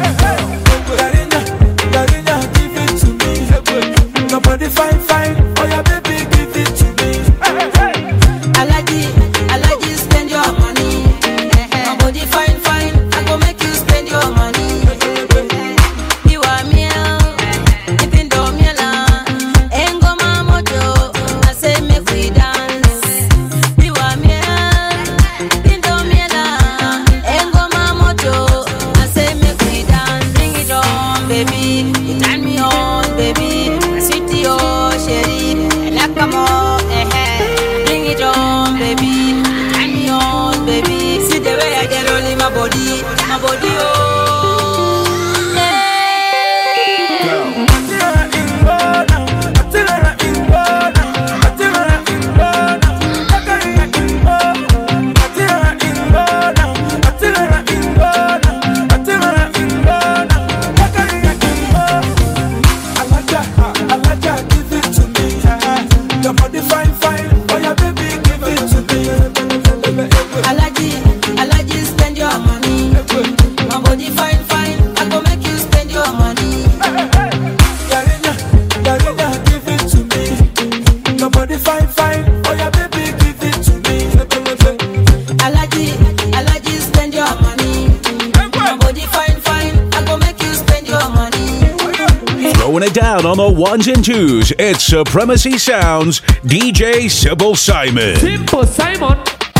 Throwing it down on the ones and twos, it's Supremacy Sounds, DJ Simple Simon. Simple Simon.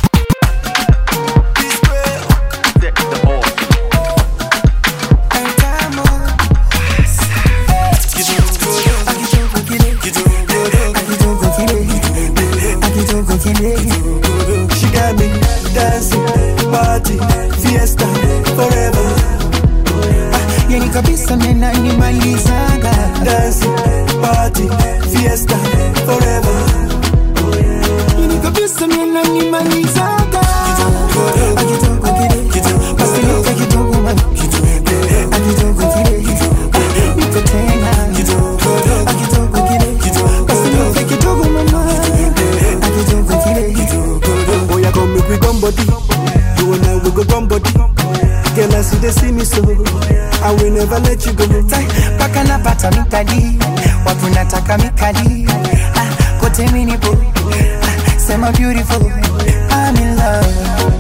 She got me dancing, party, fiesta, forever. Yani kabisa mena nimalizaga. Dancing, party, fiesta, forever. Yani kabisa mena nimalizaga. Akitoka kile, basi yote kidogo man. Akitoka kile, niko tena. Akitoka kile, basi yote kidogo mama. Akitoka kile. Oh yeah, come make we gum body. You and I we go gum body. Girl, I see they see me so I will never let you go. Paka napata mikadi, watu nataka mikadi. Kote mini po, sema beautiful, I'm in love.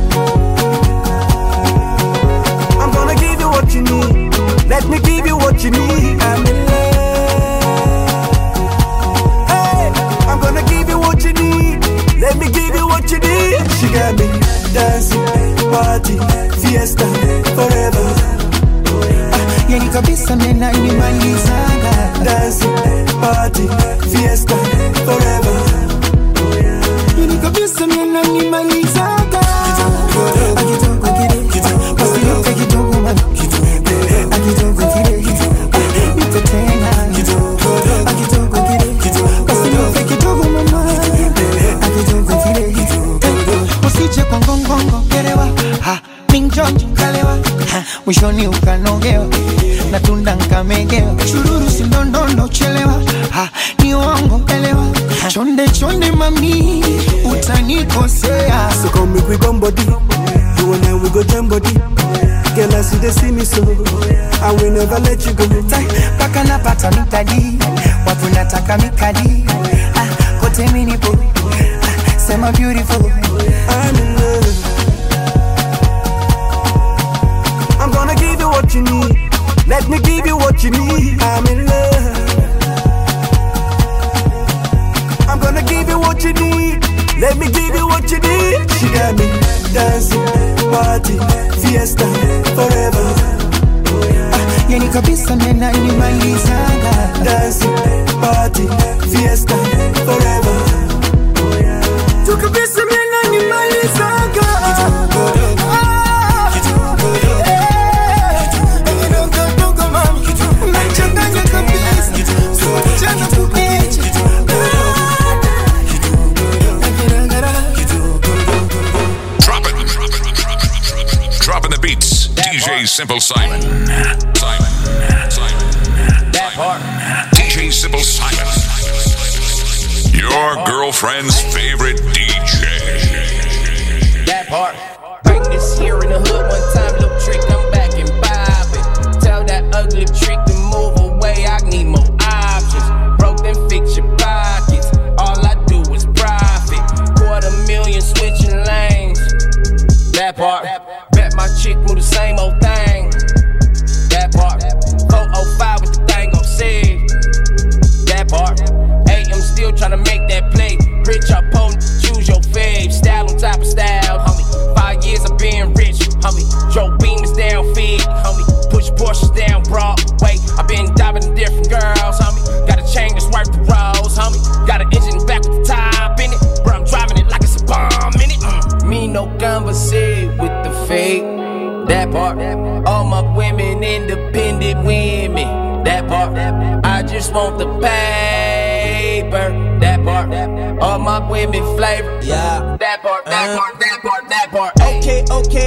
I'm gonna give you what you need. Let me give you what you need. I'm in love. Hey, I'm gonna give you what you need. Let me give you what you need. She got me dancing, party, fiesta, forever. Yani kabisa mena nimalizaga. Dancing, party, fiesta, forever. Yani kabisa mena nimalizaga. Akitoka kile, basi yote kidogo man. Akitoka kile, niko tena. Akitoka kile, basi yote kidogo mama. Akitoka kile, usije kwa ngongongo kerewa. Minjonjo kalewa. Mwishoni ukanogewa. Natunda nkamegewa. Chururu sindondondo chelewa. Ni uongo elewa. Chonde chonde mami, utanikosea. So come make we gum body. You and I we go jam body. Girl, I see they see me so I will never let you go. Paka napata mikadi, watu nataka mikadi. Kote mini po, sema beautiful, I'm in love. I'm gonna give you what you need. Let me give you what you need. I'm in love. I'm gonna give you what you need. Let me give you what you need. She got me dancing, party, fiesta, forever. Yani kabisa mena nimalizaga. Dancing, party, fiesta, forever. Tu kabisa mena nimalizaga. Dropping the beats, DJ Simple Simon. DJ Simple Simon. Your girlfriend's favorite DJ. That part. Bring this here in the hood one time, little trick, I'm back and bobbing. Tell that ugly trick to move away, I need more options. Broke then fix your pockets, all I do is profit. $250,000 switching lanes. That part. Bet my chick move the same old thing. That part. 405 with the thing on save. That part. Hey, I'm still tryna make that play. Rich or potent, choose your fave. Style on top of style, homie. 5 years of being rich, homie. Drove Beamers down Fig, homie. Push Porsches down Broadway. I been diving in different girls, homie. Got a chain that's worth the rolls, homie. Got an engine back with the top in it. Bro, I'm driving it like it's a bomb in it. Me no conversate with the fake. That part. All my women independent women. That part. I just want the paper. That part. All my women flavor. Yeah. That part. That part. That part. That part. Okay.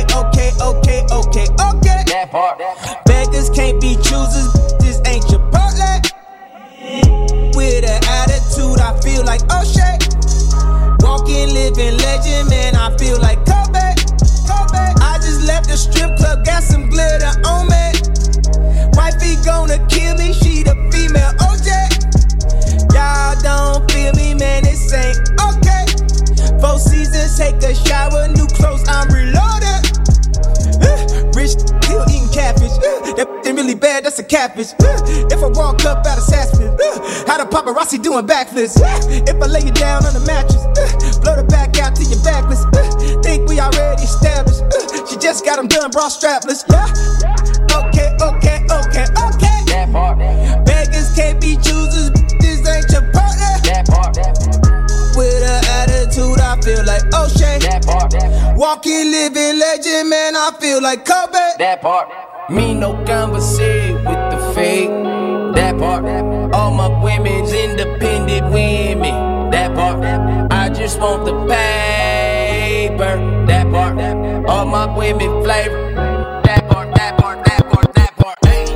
That part. Beggars can't be choosers. This ain't Chipotle. With an attitude, I feel like O'Shea. Walking, living legend, man. I feel like Kobe. I just left the strip club, got some glitter on me. Wifey gonna kill me, she the female OJ. Y'all don't feel me, man, this ain't okay. 4 seasons, take a shower, new clothes, I'm reloaded. Rich, still eating catfish. That really bed, that's a catfish. If I walk up out of Saspin, how the paparazzi doing backflips. If I lay you down on the mattress, blow the back out to your backless. Think we already established. She just got them done, bra strapless. Yeah. Okay. That part. Beggars can't be choosers. This ain't your partner. That part. With an attitude, I feel like O'Shea. That part. Walking, living legend, man, I feel like Kobe. That part. Me no conversate with the fake. That part. All my women's independent women. That part. I just want the paper. That part. All my women flavor. That part. That part. That part. That part. Hey.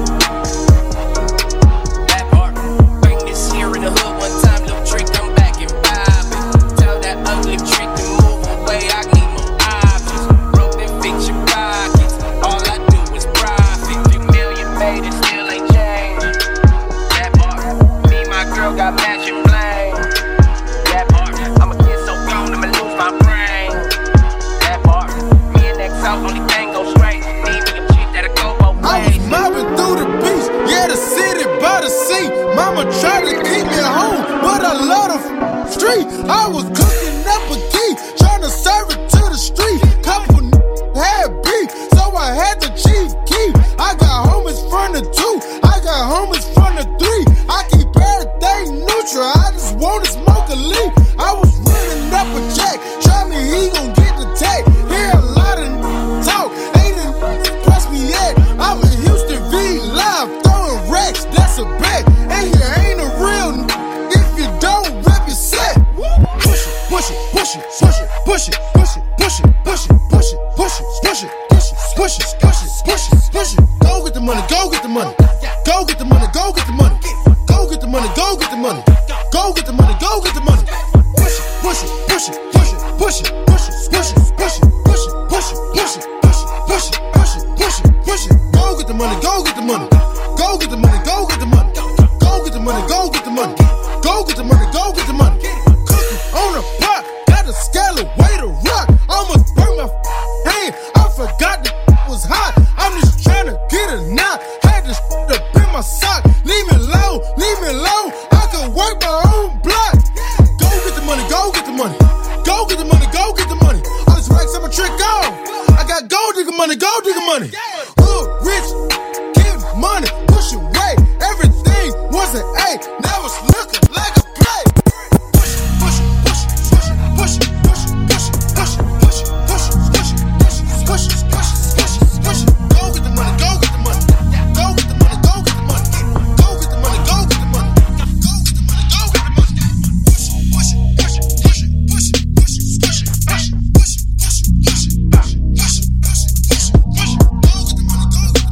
That part. Bring this here in the hood one time, little trick. I'm back and vibing. Tell that ugly trick to move away. I need more options. Broke and fix your pockets. All I do is profit. $2 million made and still ain't changed. That part. Me and my girl got matching blame. That part. I'ma get so gone, I'ma lose my brain. That part. Me and X out, only thing go straight. Need me a chick that'll go both I was mobbing through the beach, yeah, the city by the sea. Mama tried to keep me home, but I love the street. I was cooking up a key, trying to serve it to the street. Couple had beef, so I had the chief key. I got homies from the 2, I got homies from the 3. I keep everything neutral, I just wanna smoke a leaf. I was running up a check, try me, he gon' get the tag. Hear a lot of talk, ain't impress me yet. I'm in Houston V live, throwing racks, that's a bet. And you ain't a real if you don't rep your set. Push it, push it, push it, push it, push it, push it, push it, push it, push it, push it, push it, push it, push it, push it, push it. Go get the money, go get the money. Go get the money, go get the money. Go get the money, go get the money. Go get the money, go get the money. Push it, push it, push it, push it, push it, push it, push it, push it, push it, push it, push it, push it, push it, push it, push it, push it. Go get the money, go get the money. Go get the money, go get the money. Go get the money, go get the money. Go get the money, go get the money. Cooking on the pot, got a scale way to rock. Almost burn my hand, I forgot the was hot. I'm just trying to get a knot. Had this up in my sock. Leave me alone, leave me alone. I can work my own block. Go get the money, go get the money. Go get the money, go get the money. All this racks, I'm a trick off. I got gold digger money, gold digger money. Hood rich, get money, push away. Everything was an A, now it's looking like a play. Push it, push it, push it, push it, push it, push it, push it, push it, push it, push it, push it, push it, push it, push it, push it. Go get the money, go get the money. Go get the money, go get the money. Go get the money, go get the money. Go get the money, go get the money. Push it, push it, push it, push it, push it, push it, push it, push it, push it, push it, push it, push it, push it, push it, push it, push it. Go get the money, go get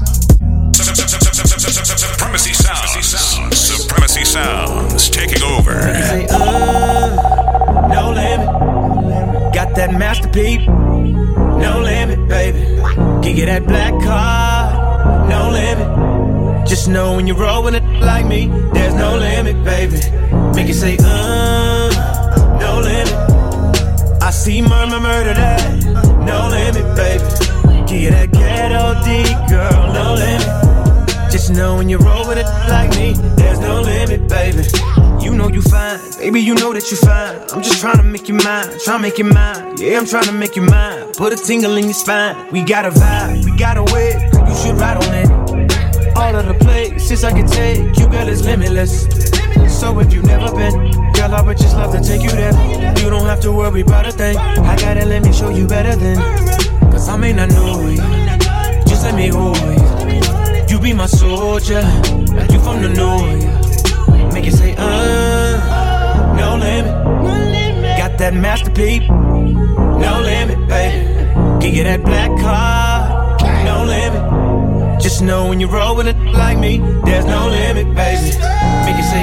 the money. Supremacy Sounds. Supremacy Sounds taking over. Say, no limit. Got that masterpiece. No limit, baby. Give you that black card. No limit. Just know when you roll with it like me, there's no limit, baby. Make it say, no limit. I see murder that. No limit, baby. Give you that ghetto D, girl. No limit. Just know when you roll with it like me, there's no limit, baby. You know you fine, baby, you know that you fine. I'm just trying to make you mine, try to make you mine. Yeah, I'm trying to make you mine. Put a tingle in your spine. We got a vibe, we got a way. You should ride on it. All of the places I can take you, girl, is limitless. So if you've never been, girl, I would just love to take you there. You don't have to worry about a thing. I gotta let me show you better than. Cause I may not know you, just let me hold you. You be my soldier, like you from the north. Make it say, no limit. Got that masterpiece, no limit, baby. Give you that black card, no limit. Just know when you roll with it like me, there's no limit, baby. Make it say,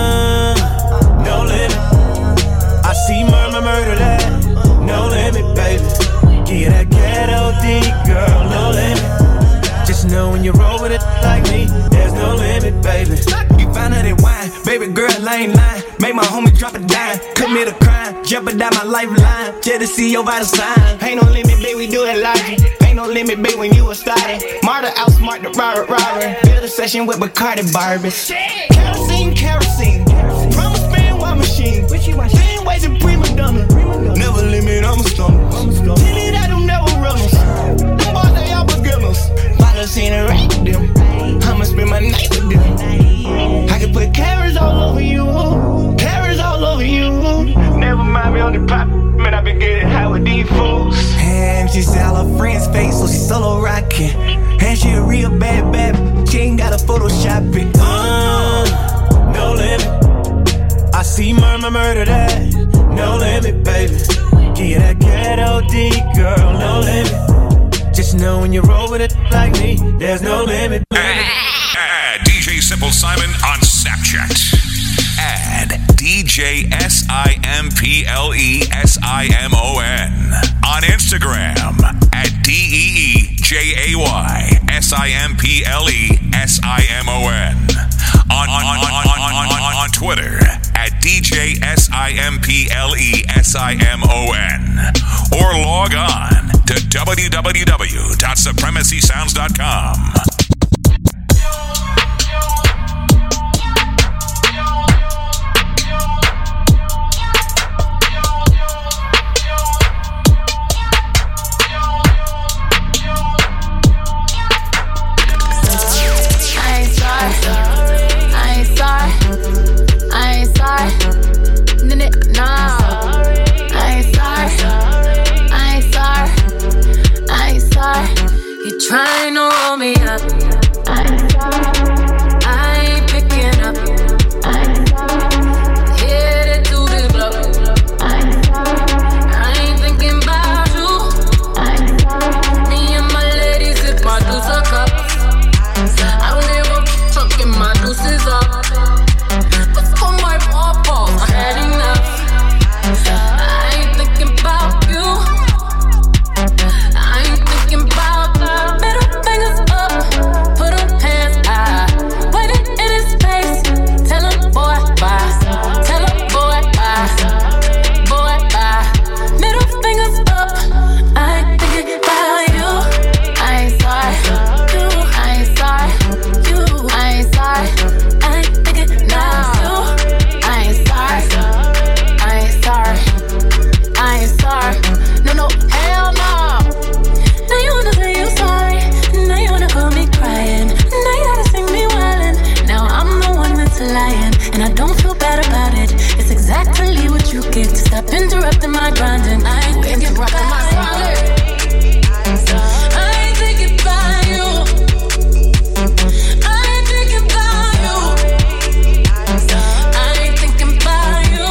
no limit. I see murder that, no limit, baby. Give you that ghetto D, girl, no limit. Just know when you roll with it like me, there's no limit, baby. You find out that wine, baby girl, I ain't lying. Make my homie drop a dime, commit a crime, jeopardize my lifeline. Just to see your vital sign. Ain't no limit, baby, we do it like it. Ain't ain't no limit, babe, when you was starting. Marta outsmart the robber. Build a session with Bacardi Barbies. Kerosene. Promise man, wild machine. Same ways in prima donna. Never limit, I'm a stunner. Tell it that them never runners. Them boys, they all beginners. Bottles in a rack with them. I'ma spend my night with them. I can put cameras all over you. Never mind me on the pop. Man, I been getting high with these fools. And she said all her friends' face, so she solo rockin'. And she a real bad. She ain't gotta Photoshop it. No limit. I see murder that. No limit, baby. Give you that ghetto D, girl. No limit. Just know when you roll with it like me, there's no limit. Add DJ Simple Simon on Snapchat. Add DJ SIMPLESIMON on Instagram at DEEJAYSIMPLESIMON on Twitter at DJ SIMPLESIMON or log on to www.supremacysounds.com. Trying to roll me up. I ain't picking up. Headed to the block. I ain't thinking about you. Me and my ladies sip my deuce a cup. I don't give a fucking my deuces up. What's on my ball? I had enough. I ain't thinking about you. I ain't thinking about middle fingers up, put them hands high. Waiting in his face, tell him boy bye. Tell him boy bye. Boy bye. Middle fingers up, I ain't thinking about you. I ain't sorry, you. I ain't sorry, you. I ain't sorry, I ain't thinking now. You. I ain't sorry, I ain't sorry, I ain't sorry. No, hell no. Now you wanna say you sorry. Now you wanna call me crying. Now you gotta sing me wildin'. Now I'm the one that's lying, and I don't feel bad about it. It's exactly what you get to stop interrupting my grinding. I ain't thinking about my grinding. I ain't thinking about you. I ain't thinking about you. I ain't thinking about you.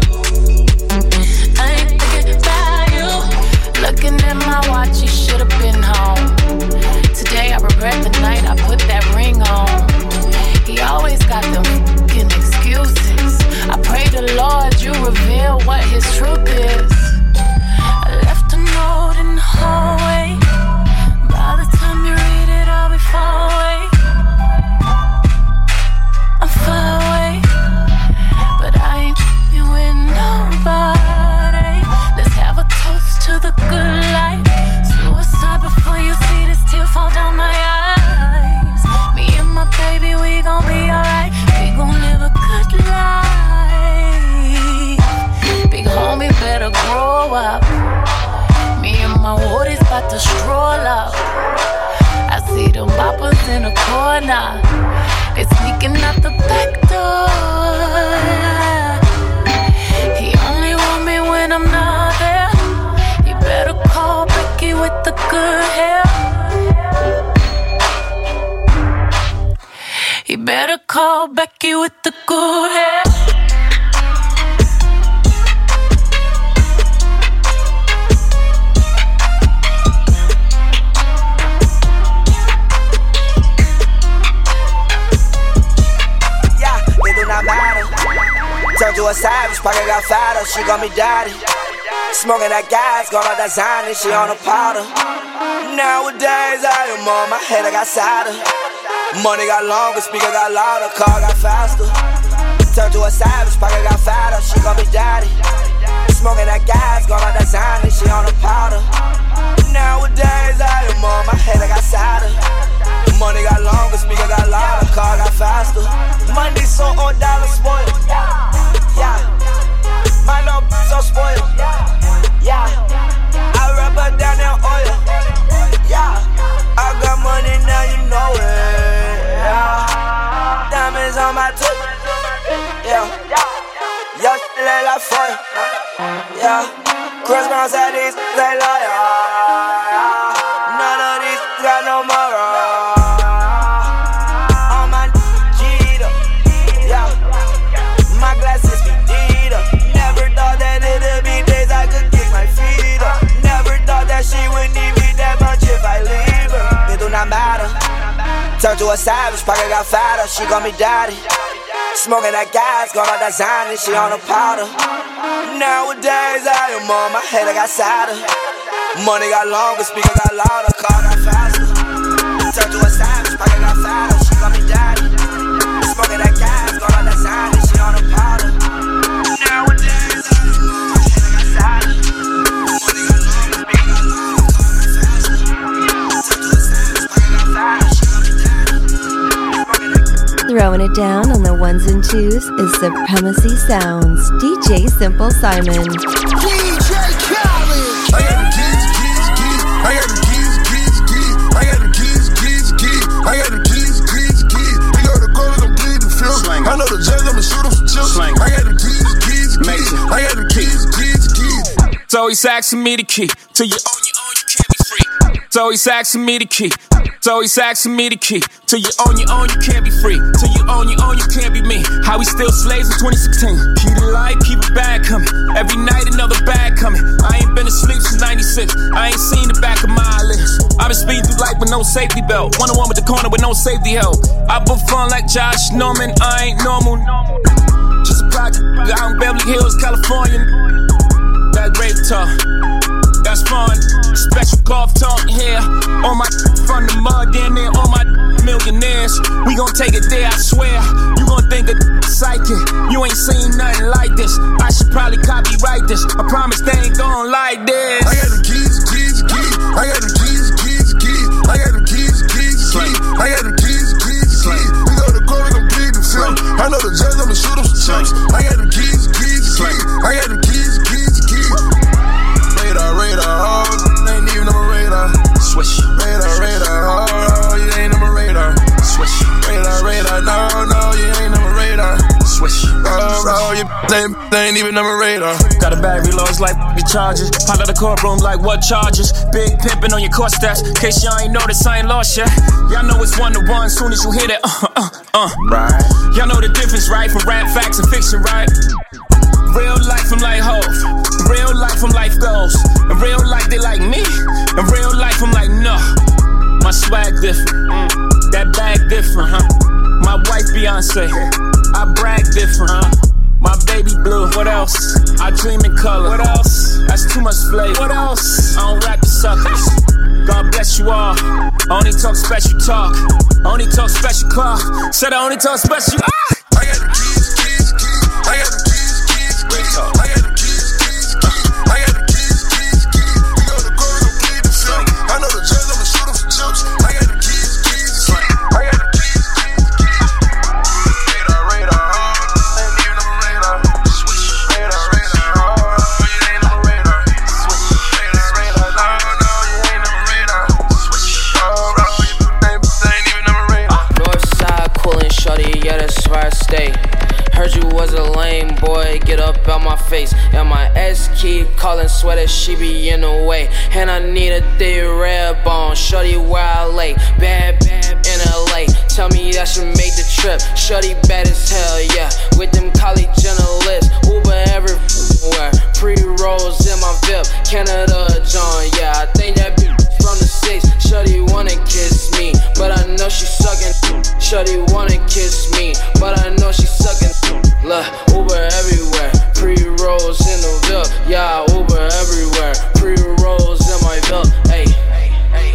I ain't thinking about you. Looking at my watch, you should've been home. Today I regret the night I put that ring on. He always got them fucking excuses. I pray the Lord you reveal what his truth is. I left a note in the hallway. By the time you read it, I'll be far away. I'm far away, but I ain't with nobody. Let's have a toast to the good life. Suicide before you see this tear fall down my eyes. Me and my baby, we gon' be alright. We gon' live a good life. Big homie better grow up. Me and my woodies about to stroll up. I see them boppers in the corner. They sneaking out the back door. He only want me when I'm not there. You better call Becky with the good hair. You better call Becky with the good hair. Yeah, it do not matter. Turn to a savage, pocket got fatter. She got me daddy. Smoking that gas, going out that Zany, she on a powder. Nowadays I am on my head, I got sadder. Money got longer, speaker got louder, car got faster. Turn to a savage, pocket got fatter, she gon' be daddy. Smoking that gas, going out that Zany, she on a powder. Nowadays I am on my head, I got sadder. Money got longer, speaker got louder, car got faster. Money so old, dollar spoiled. Yeah, my love so spoiled. Yeah, I rub her down in oil. Yeah, I got money now, you know it. Yeah, diamonds on my tip. Yeah, y'all shit ain't like fire. Yeah, Chris Brown said these they liar. None of these got no moral. On my Jeter. Yeah, my glasses be Dita. Never thought that it'd be days I could kick my feet up. Never thought that she would need me that much if I leave her. It do not matter. Turned to a savage, pocket got fatter. She call me daddy. Smoking that gas, got all that Zan and she on a powder. Nowadays I am on my head, I got sadder. Money got longer, speaker got louder, car got faster. Turned to a savage, pocket got fatter. She call me daddy. Smoking that gas, got all that Zan and she on a powder. Nowadays I am on my head, I got sadder. Money got longer, speaker got louder, car got faster. Turned to a savage, pocket got fatter. She call me daddy. Throwing it down on the ones and twos is Supremacy Sounds. DJ Simple Simon. DJ Khaled. I got the keys. I got the keys. I got the keys. I got the keys. We go to corner, I'm bleed the field. I know the judge, I'ma shoot him for chips. I got the keys. I got the keys. So he's asking me the key. Till you own your own, you can't be free. So he's asking me the key. So he's asking me the key. Till you own your own, you can't be free. Till you own your own, you can't be me. How we still slaves in 2016. Keep the light, keep a bag coming. Every night another bag coming. I ain't been asleep since 96. I ain't seen the back of my eyelids. I've been speeding through life with no safety belt. 101 with the corner with no safety help. I put fun like Josh Norman. I ain't normal. Just a project out in Beverly Hills, California. That rave talk. That's fun. Special golf talk here. On my from the mud, damn near all my millionaires. We gon' take it there, I swear. You gon' think of psychic. You ain't seen nothing like this. I should probably copyright this. I promise they ain't gon' like this. I got the keys. I got the keys. I got the keys. I got the keys. We go to corner, I'm bleed the field. I know the judge, I'ma shoot him for chips. I got the keys. I got the keys. Radar, oh, ain't even on my radar. Swish. Radar, oh, you ain't on my radar. Swish. Radar, no, you ain't on my radar. Swish. Oh, you ain't even on my radar. Got a bag reloads like the charges. Pop out the courtroom like what charges? Big pimpin' on your court stats. Case y'all ain't noticed, I ain't lost yet. Y'all know it's 1-to-1 soon as you hear that. Right. Y'all know the difference, right? From rap facts and fiction, right? Real life, I'm like Hov. Real life, I'm life goes. In real life, they like me. In real life, I'm like, no. My swag different. That bag different, huh? My wife, Beyonce. I brag different, huh? My baby blue. What else? I dream in color. What else? That's too much flavor. What else? I don't rap the suckers. God bless you all. I only talk special talk. I only talk special clock. Said I only talk special. I got the keys. I got the keys. I got the keys. I got the keys. We go to corner, I'm bleed the field. I know the judge, I'ma shoot him for chips. I got the keys. I got the keys. Radar, oh, ain't even on my radar. Switch. Radar, oh, you ain't on my radar. Switch. Radar, no, you ain't on my radar. Switch. Oh, you ain't even on my radar. Northside coolin' shorty, yeah, that's where I stay. Heard you was a lame boy, get up out my face. And my ex keep calling, swear that she be in the way. And I need a thick red bone, shorty where I lay. Bad in LA, tell me that should make the trip. Shorty bad as hell, yeah, with them college lips. Uber everywhere, pre-rolls in my VIP. Canada John, yeah, I think that bitch from the 6. Shorty wanna kiss me, but I know she sucking. Shorty wanna kiss me, but I know she sucking. Look, Uber everywhere, pre-rolls in the Ville. Yeah, Uber everywhere, pre-rolls in my Ville. Hey,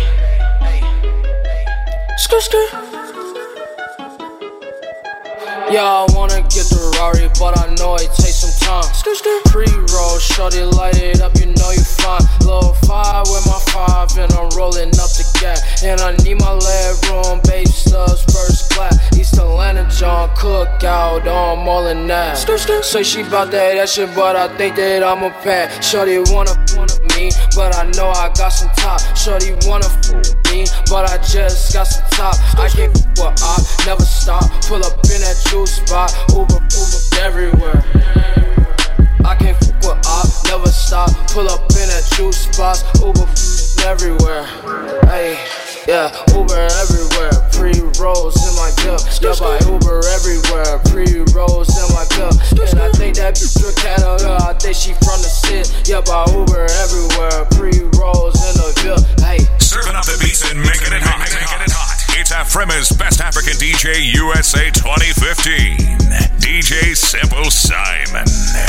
skirt. Yeah, I wanna get the Rari, but I know it takes some time. Pre-roll, shorty, light it up, you know you fine. Low 5 with my 5, and I'm rolling up the gap. And I need my leg room, babe stubs, first class. East Atlanta, John Cookout, I'm all in that. Say she bout that shit, but I think that I'm a pack. Shorty wanna me, but I know I got some top. Shorty wanna me, but I just got some top. I can't what I never stop. Pull up in that juice spot, Uber everywhere. I can't what I never stop. Pull up in that juice spot, Uber everywhere. Hey, yeah, Uber everywhere. Pre-rolls in my cup. Yeah, by Uber everywhere. Pre-rolls in my cup. And I think that bitch a Canada. I think she from the city. Yeah, by Uber everywhere. Pre-rolls in the cup. Hey, serving up the beats and making it hot. It's Afrima's Best African DJ USA 2015. DJ Simple Simon.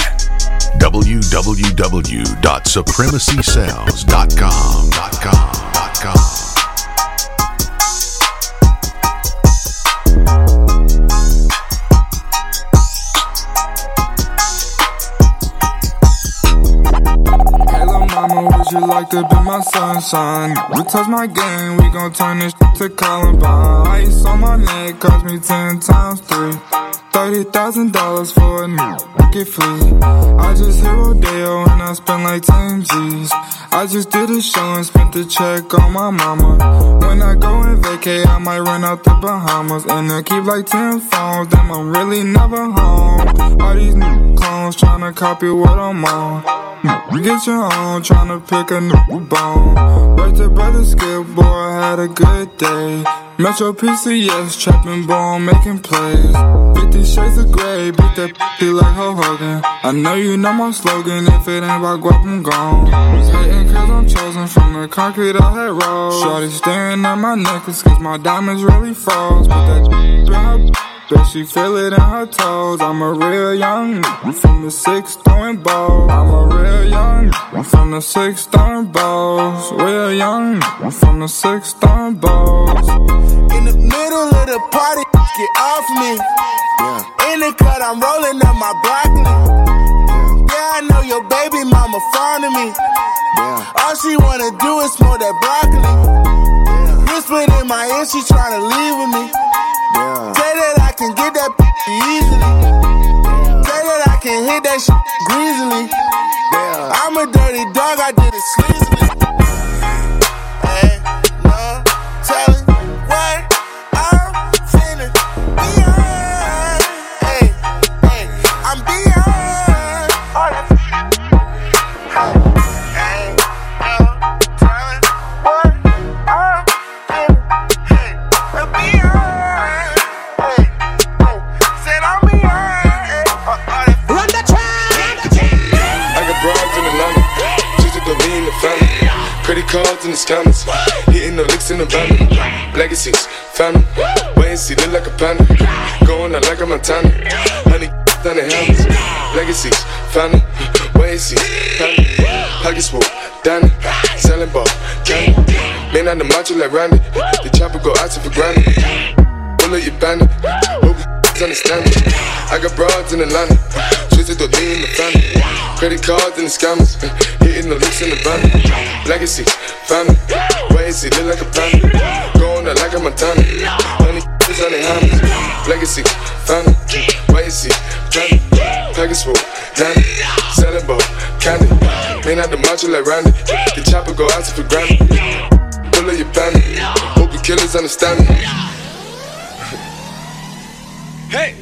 www.supremacysounds.com. Would you like to be my sunshine? You touch my game, we gon' turn this to Columbine. Ice on my neck cost me 10 times 3. $30,000 for a new get free. I just hit Rodeo and I spent like 10 G's. I just did a show and spent the check on my mama. When I go and vacay, I might run out the Bahamas. And I keep like 10 phones, damn I'm really never home. All these new clones tryna copy what I'm on. You get your own, tryna pick a new bone. Right to brother Skip, boy, I had a good day. Metro PCS, trapping bone, making plays. 50 shades of gray, beat that p like Hulk Hogan. I know you know my slogan, if it ain't about guap, I'm gone. Hating cause I'm chosen from the concrete I had rolled. Shorty staring at my necklace cause my diamonds really froze. Put that in her bet she feel it in her toes. I'm a real young nigga from the 6 throwing balls. I'm a real young nigga from the 6 throwing balls. Real young nigga from the 6 throwing balls. In the middle of the party, get off me. In the cut, I'm rolling up my broccoli. Yeah, I know your baby mama fond of me. All she wanna do is smoke that broccoli. Whispered in my ear, she tryna leave with me. Say that I can get that easily. Say that I can hit that shit greasily. I'm a dirty dog, I did it sleazily. Ain't no telling what I'm finna be on. Hey, I'm beyond all that. Ain't no telling what I'm finna be on. Credit cards and the scammers, hitting the licks in the van. Legacies, family, wait and see, look like a panda. Going out like a Montana, honey, down the helmets. Legacies, family, wait and see, family. Pockets full, Danny, selling ball, candy. Man on the macho like Randy, the chopper go out for granted. Pull up your bandit, hope you understand it. I got broads in Atlanta, twisted the lean in the family. Credit cards and the scammers, hitting the licks in the van. Legacy, family, wait and see, look like a panda. Going out like a Montana, honey, on the hammers. Legacy, family, wait and see, family. Package full, Danny, selling ball, candy. Man out the macho like Randy, the chopper go out for granted. Pull up your bandit, hope your killers understand me. Hey!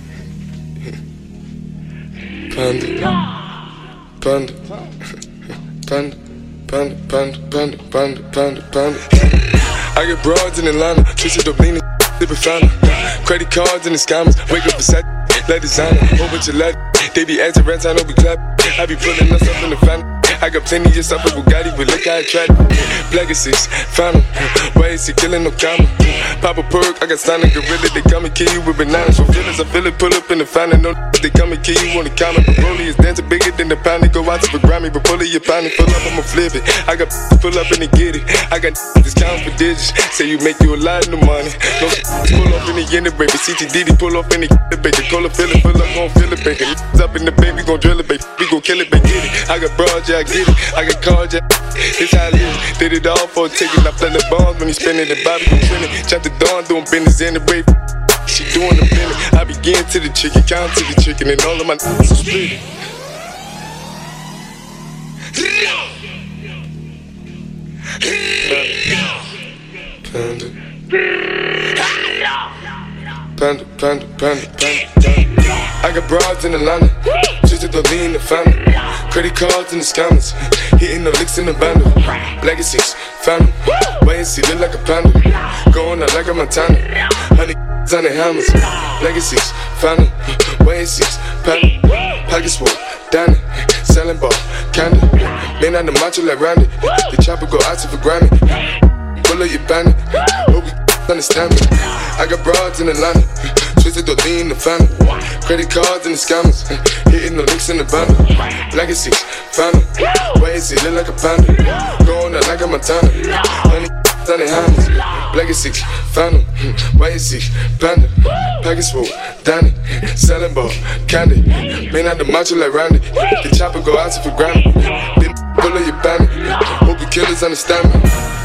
Panda, panda, panda, panda, panda, panda, panda, panda. I got broads in Atlanta, twisted up leaning, sipping fountain. Credit cards and the scammers, wake up beside, like designer, whole bunch of lad. They be acting rats, I don't be clap. I be pulling us up in the family. I got plenty just up with Bugatti, but look how I tried. Legacies, family, why is he killing no comma? Pop a perk, I got standing gorilla, they come and kill you with bananas. For feelings, I feel it, pull up in the family, no but they come and kill you on the comment. But Broly is dancing bigger than the pound. They go out to the Grammy, but pull it, your pound and fill up, I'ma flip it. I got pull up and they get it. I got discount for digits. Say you make you a lot of money. No pull up in the end, baby. CTD pull up in the baby. Call it, fill it, fill up, gon' fill it, baby. Up in the baby, gon' drill it, baby. We gon' kill it, baby. Get it. I got broad, yeah, I get it. I got cards, yeah. It's how I live. Did it all for a ticket. I play the bombs when he spinning the Bobby gon' spin it. Chop the dawn, doing business in the way. She doing the minute. I begin to the chicken, count to the chicken, and all of my are split. Panda, panda, panda, panda. I got broads in Atlanta, just to lean the family. Credit cards in the scammers, hitting the licks in the bundle. Legacies, family, wait and see, look like a panda. Going out like a Montana, 100 on the hammers. Legacies, family, wait and see, panda. Pockets full, Danny, selling ball, candy. Man on the macho like Randy, the chopper go out to for granted. Pull up your bandit, hope you understand me. I got broads in Atlanta, twisted to lean the family. Credit cards and the scammers, hitting the links in the bundle. Legacy, family, wait and see, look like a panda. Going out like a Montana, 100 on the hammers. Legacy, family, wait and see, panda. Package full, Danny, selling ball, candy. Man out the macho like Randy, the chopper go out to for granted. Pull up your bandit, hope you killers understand me.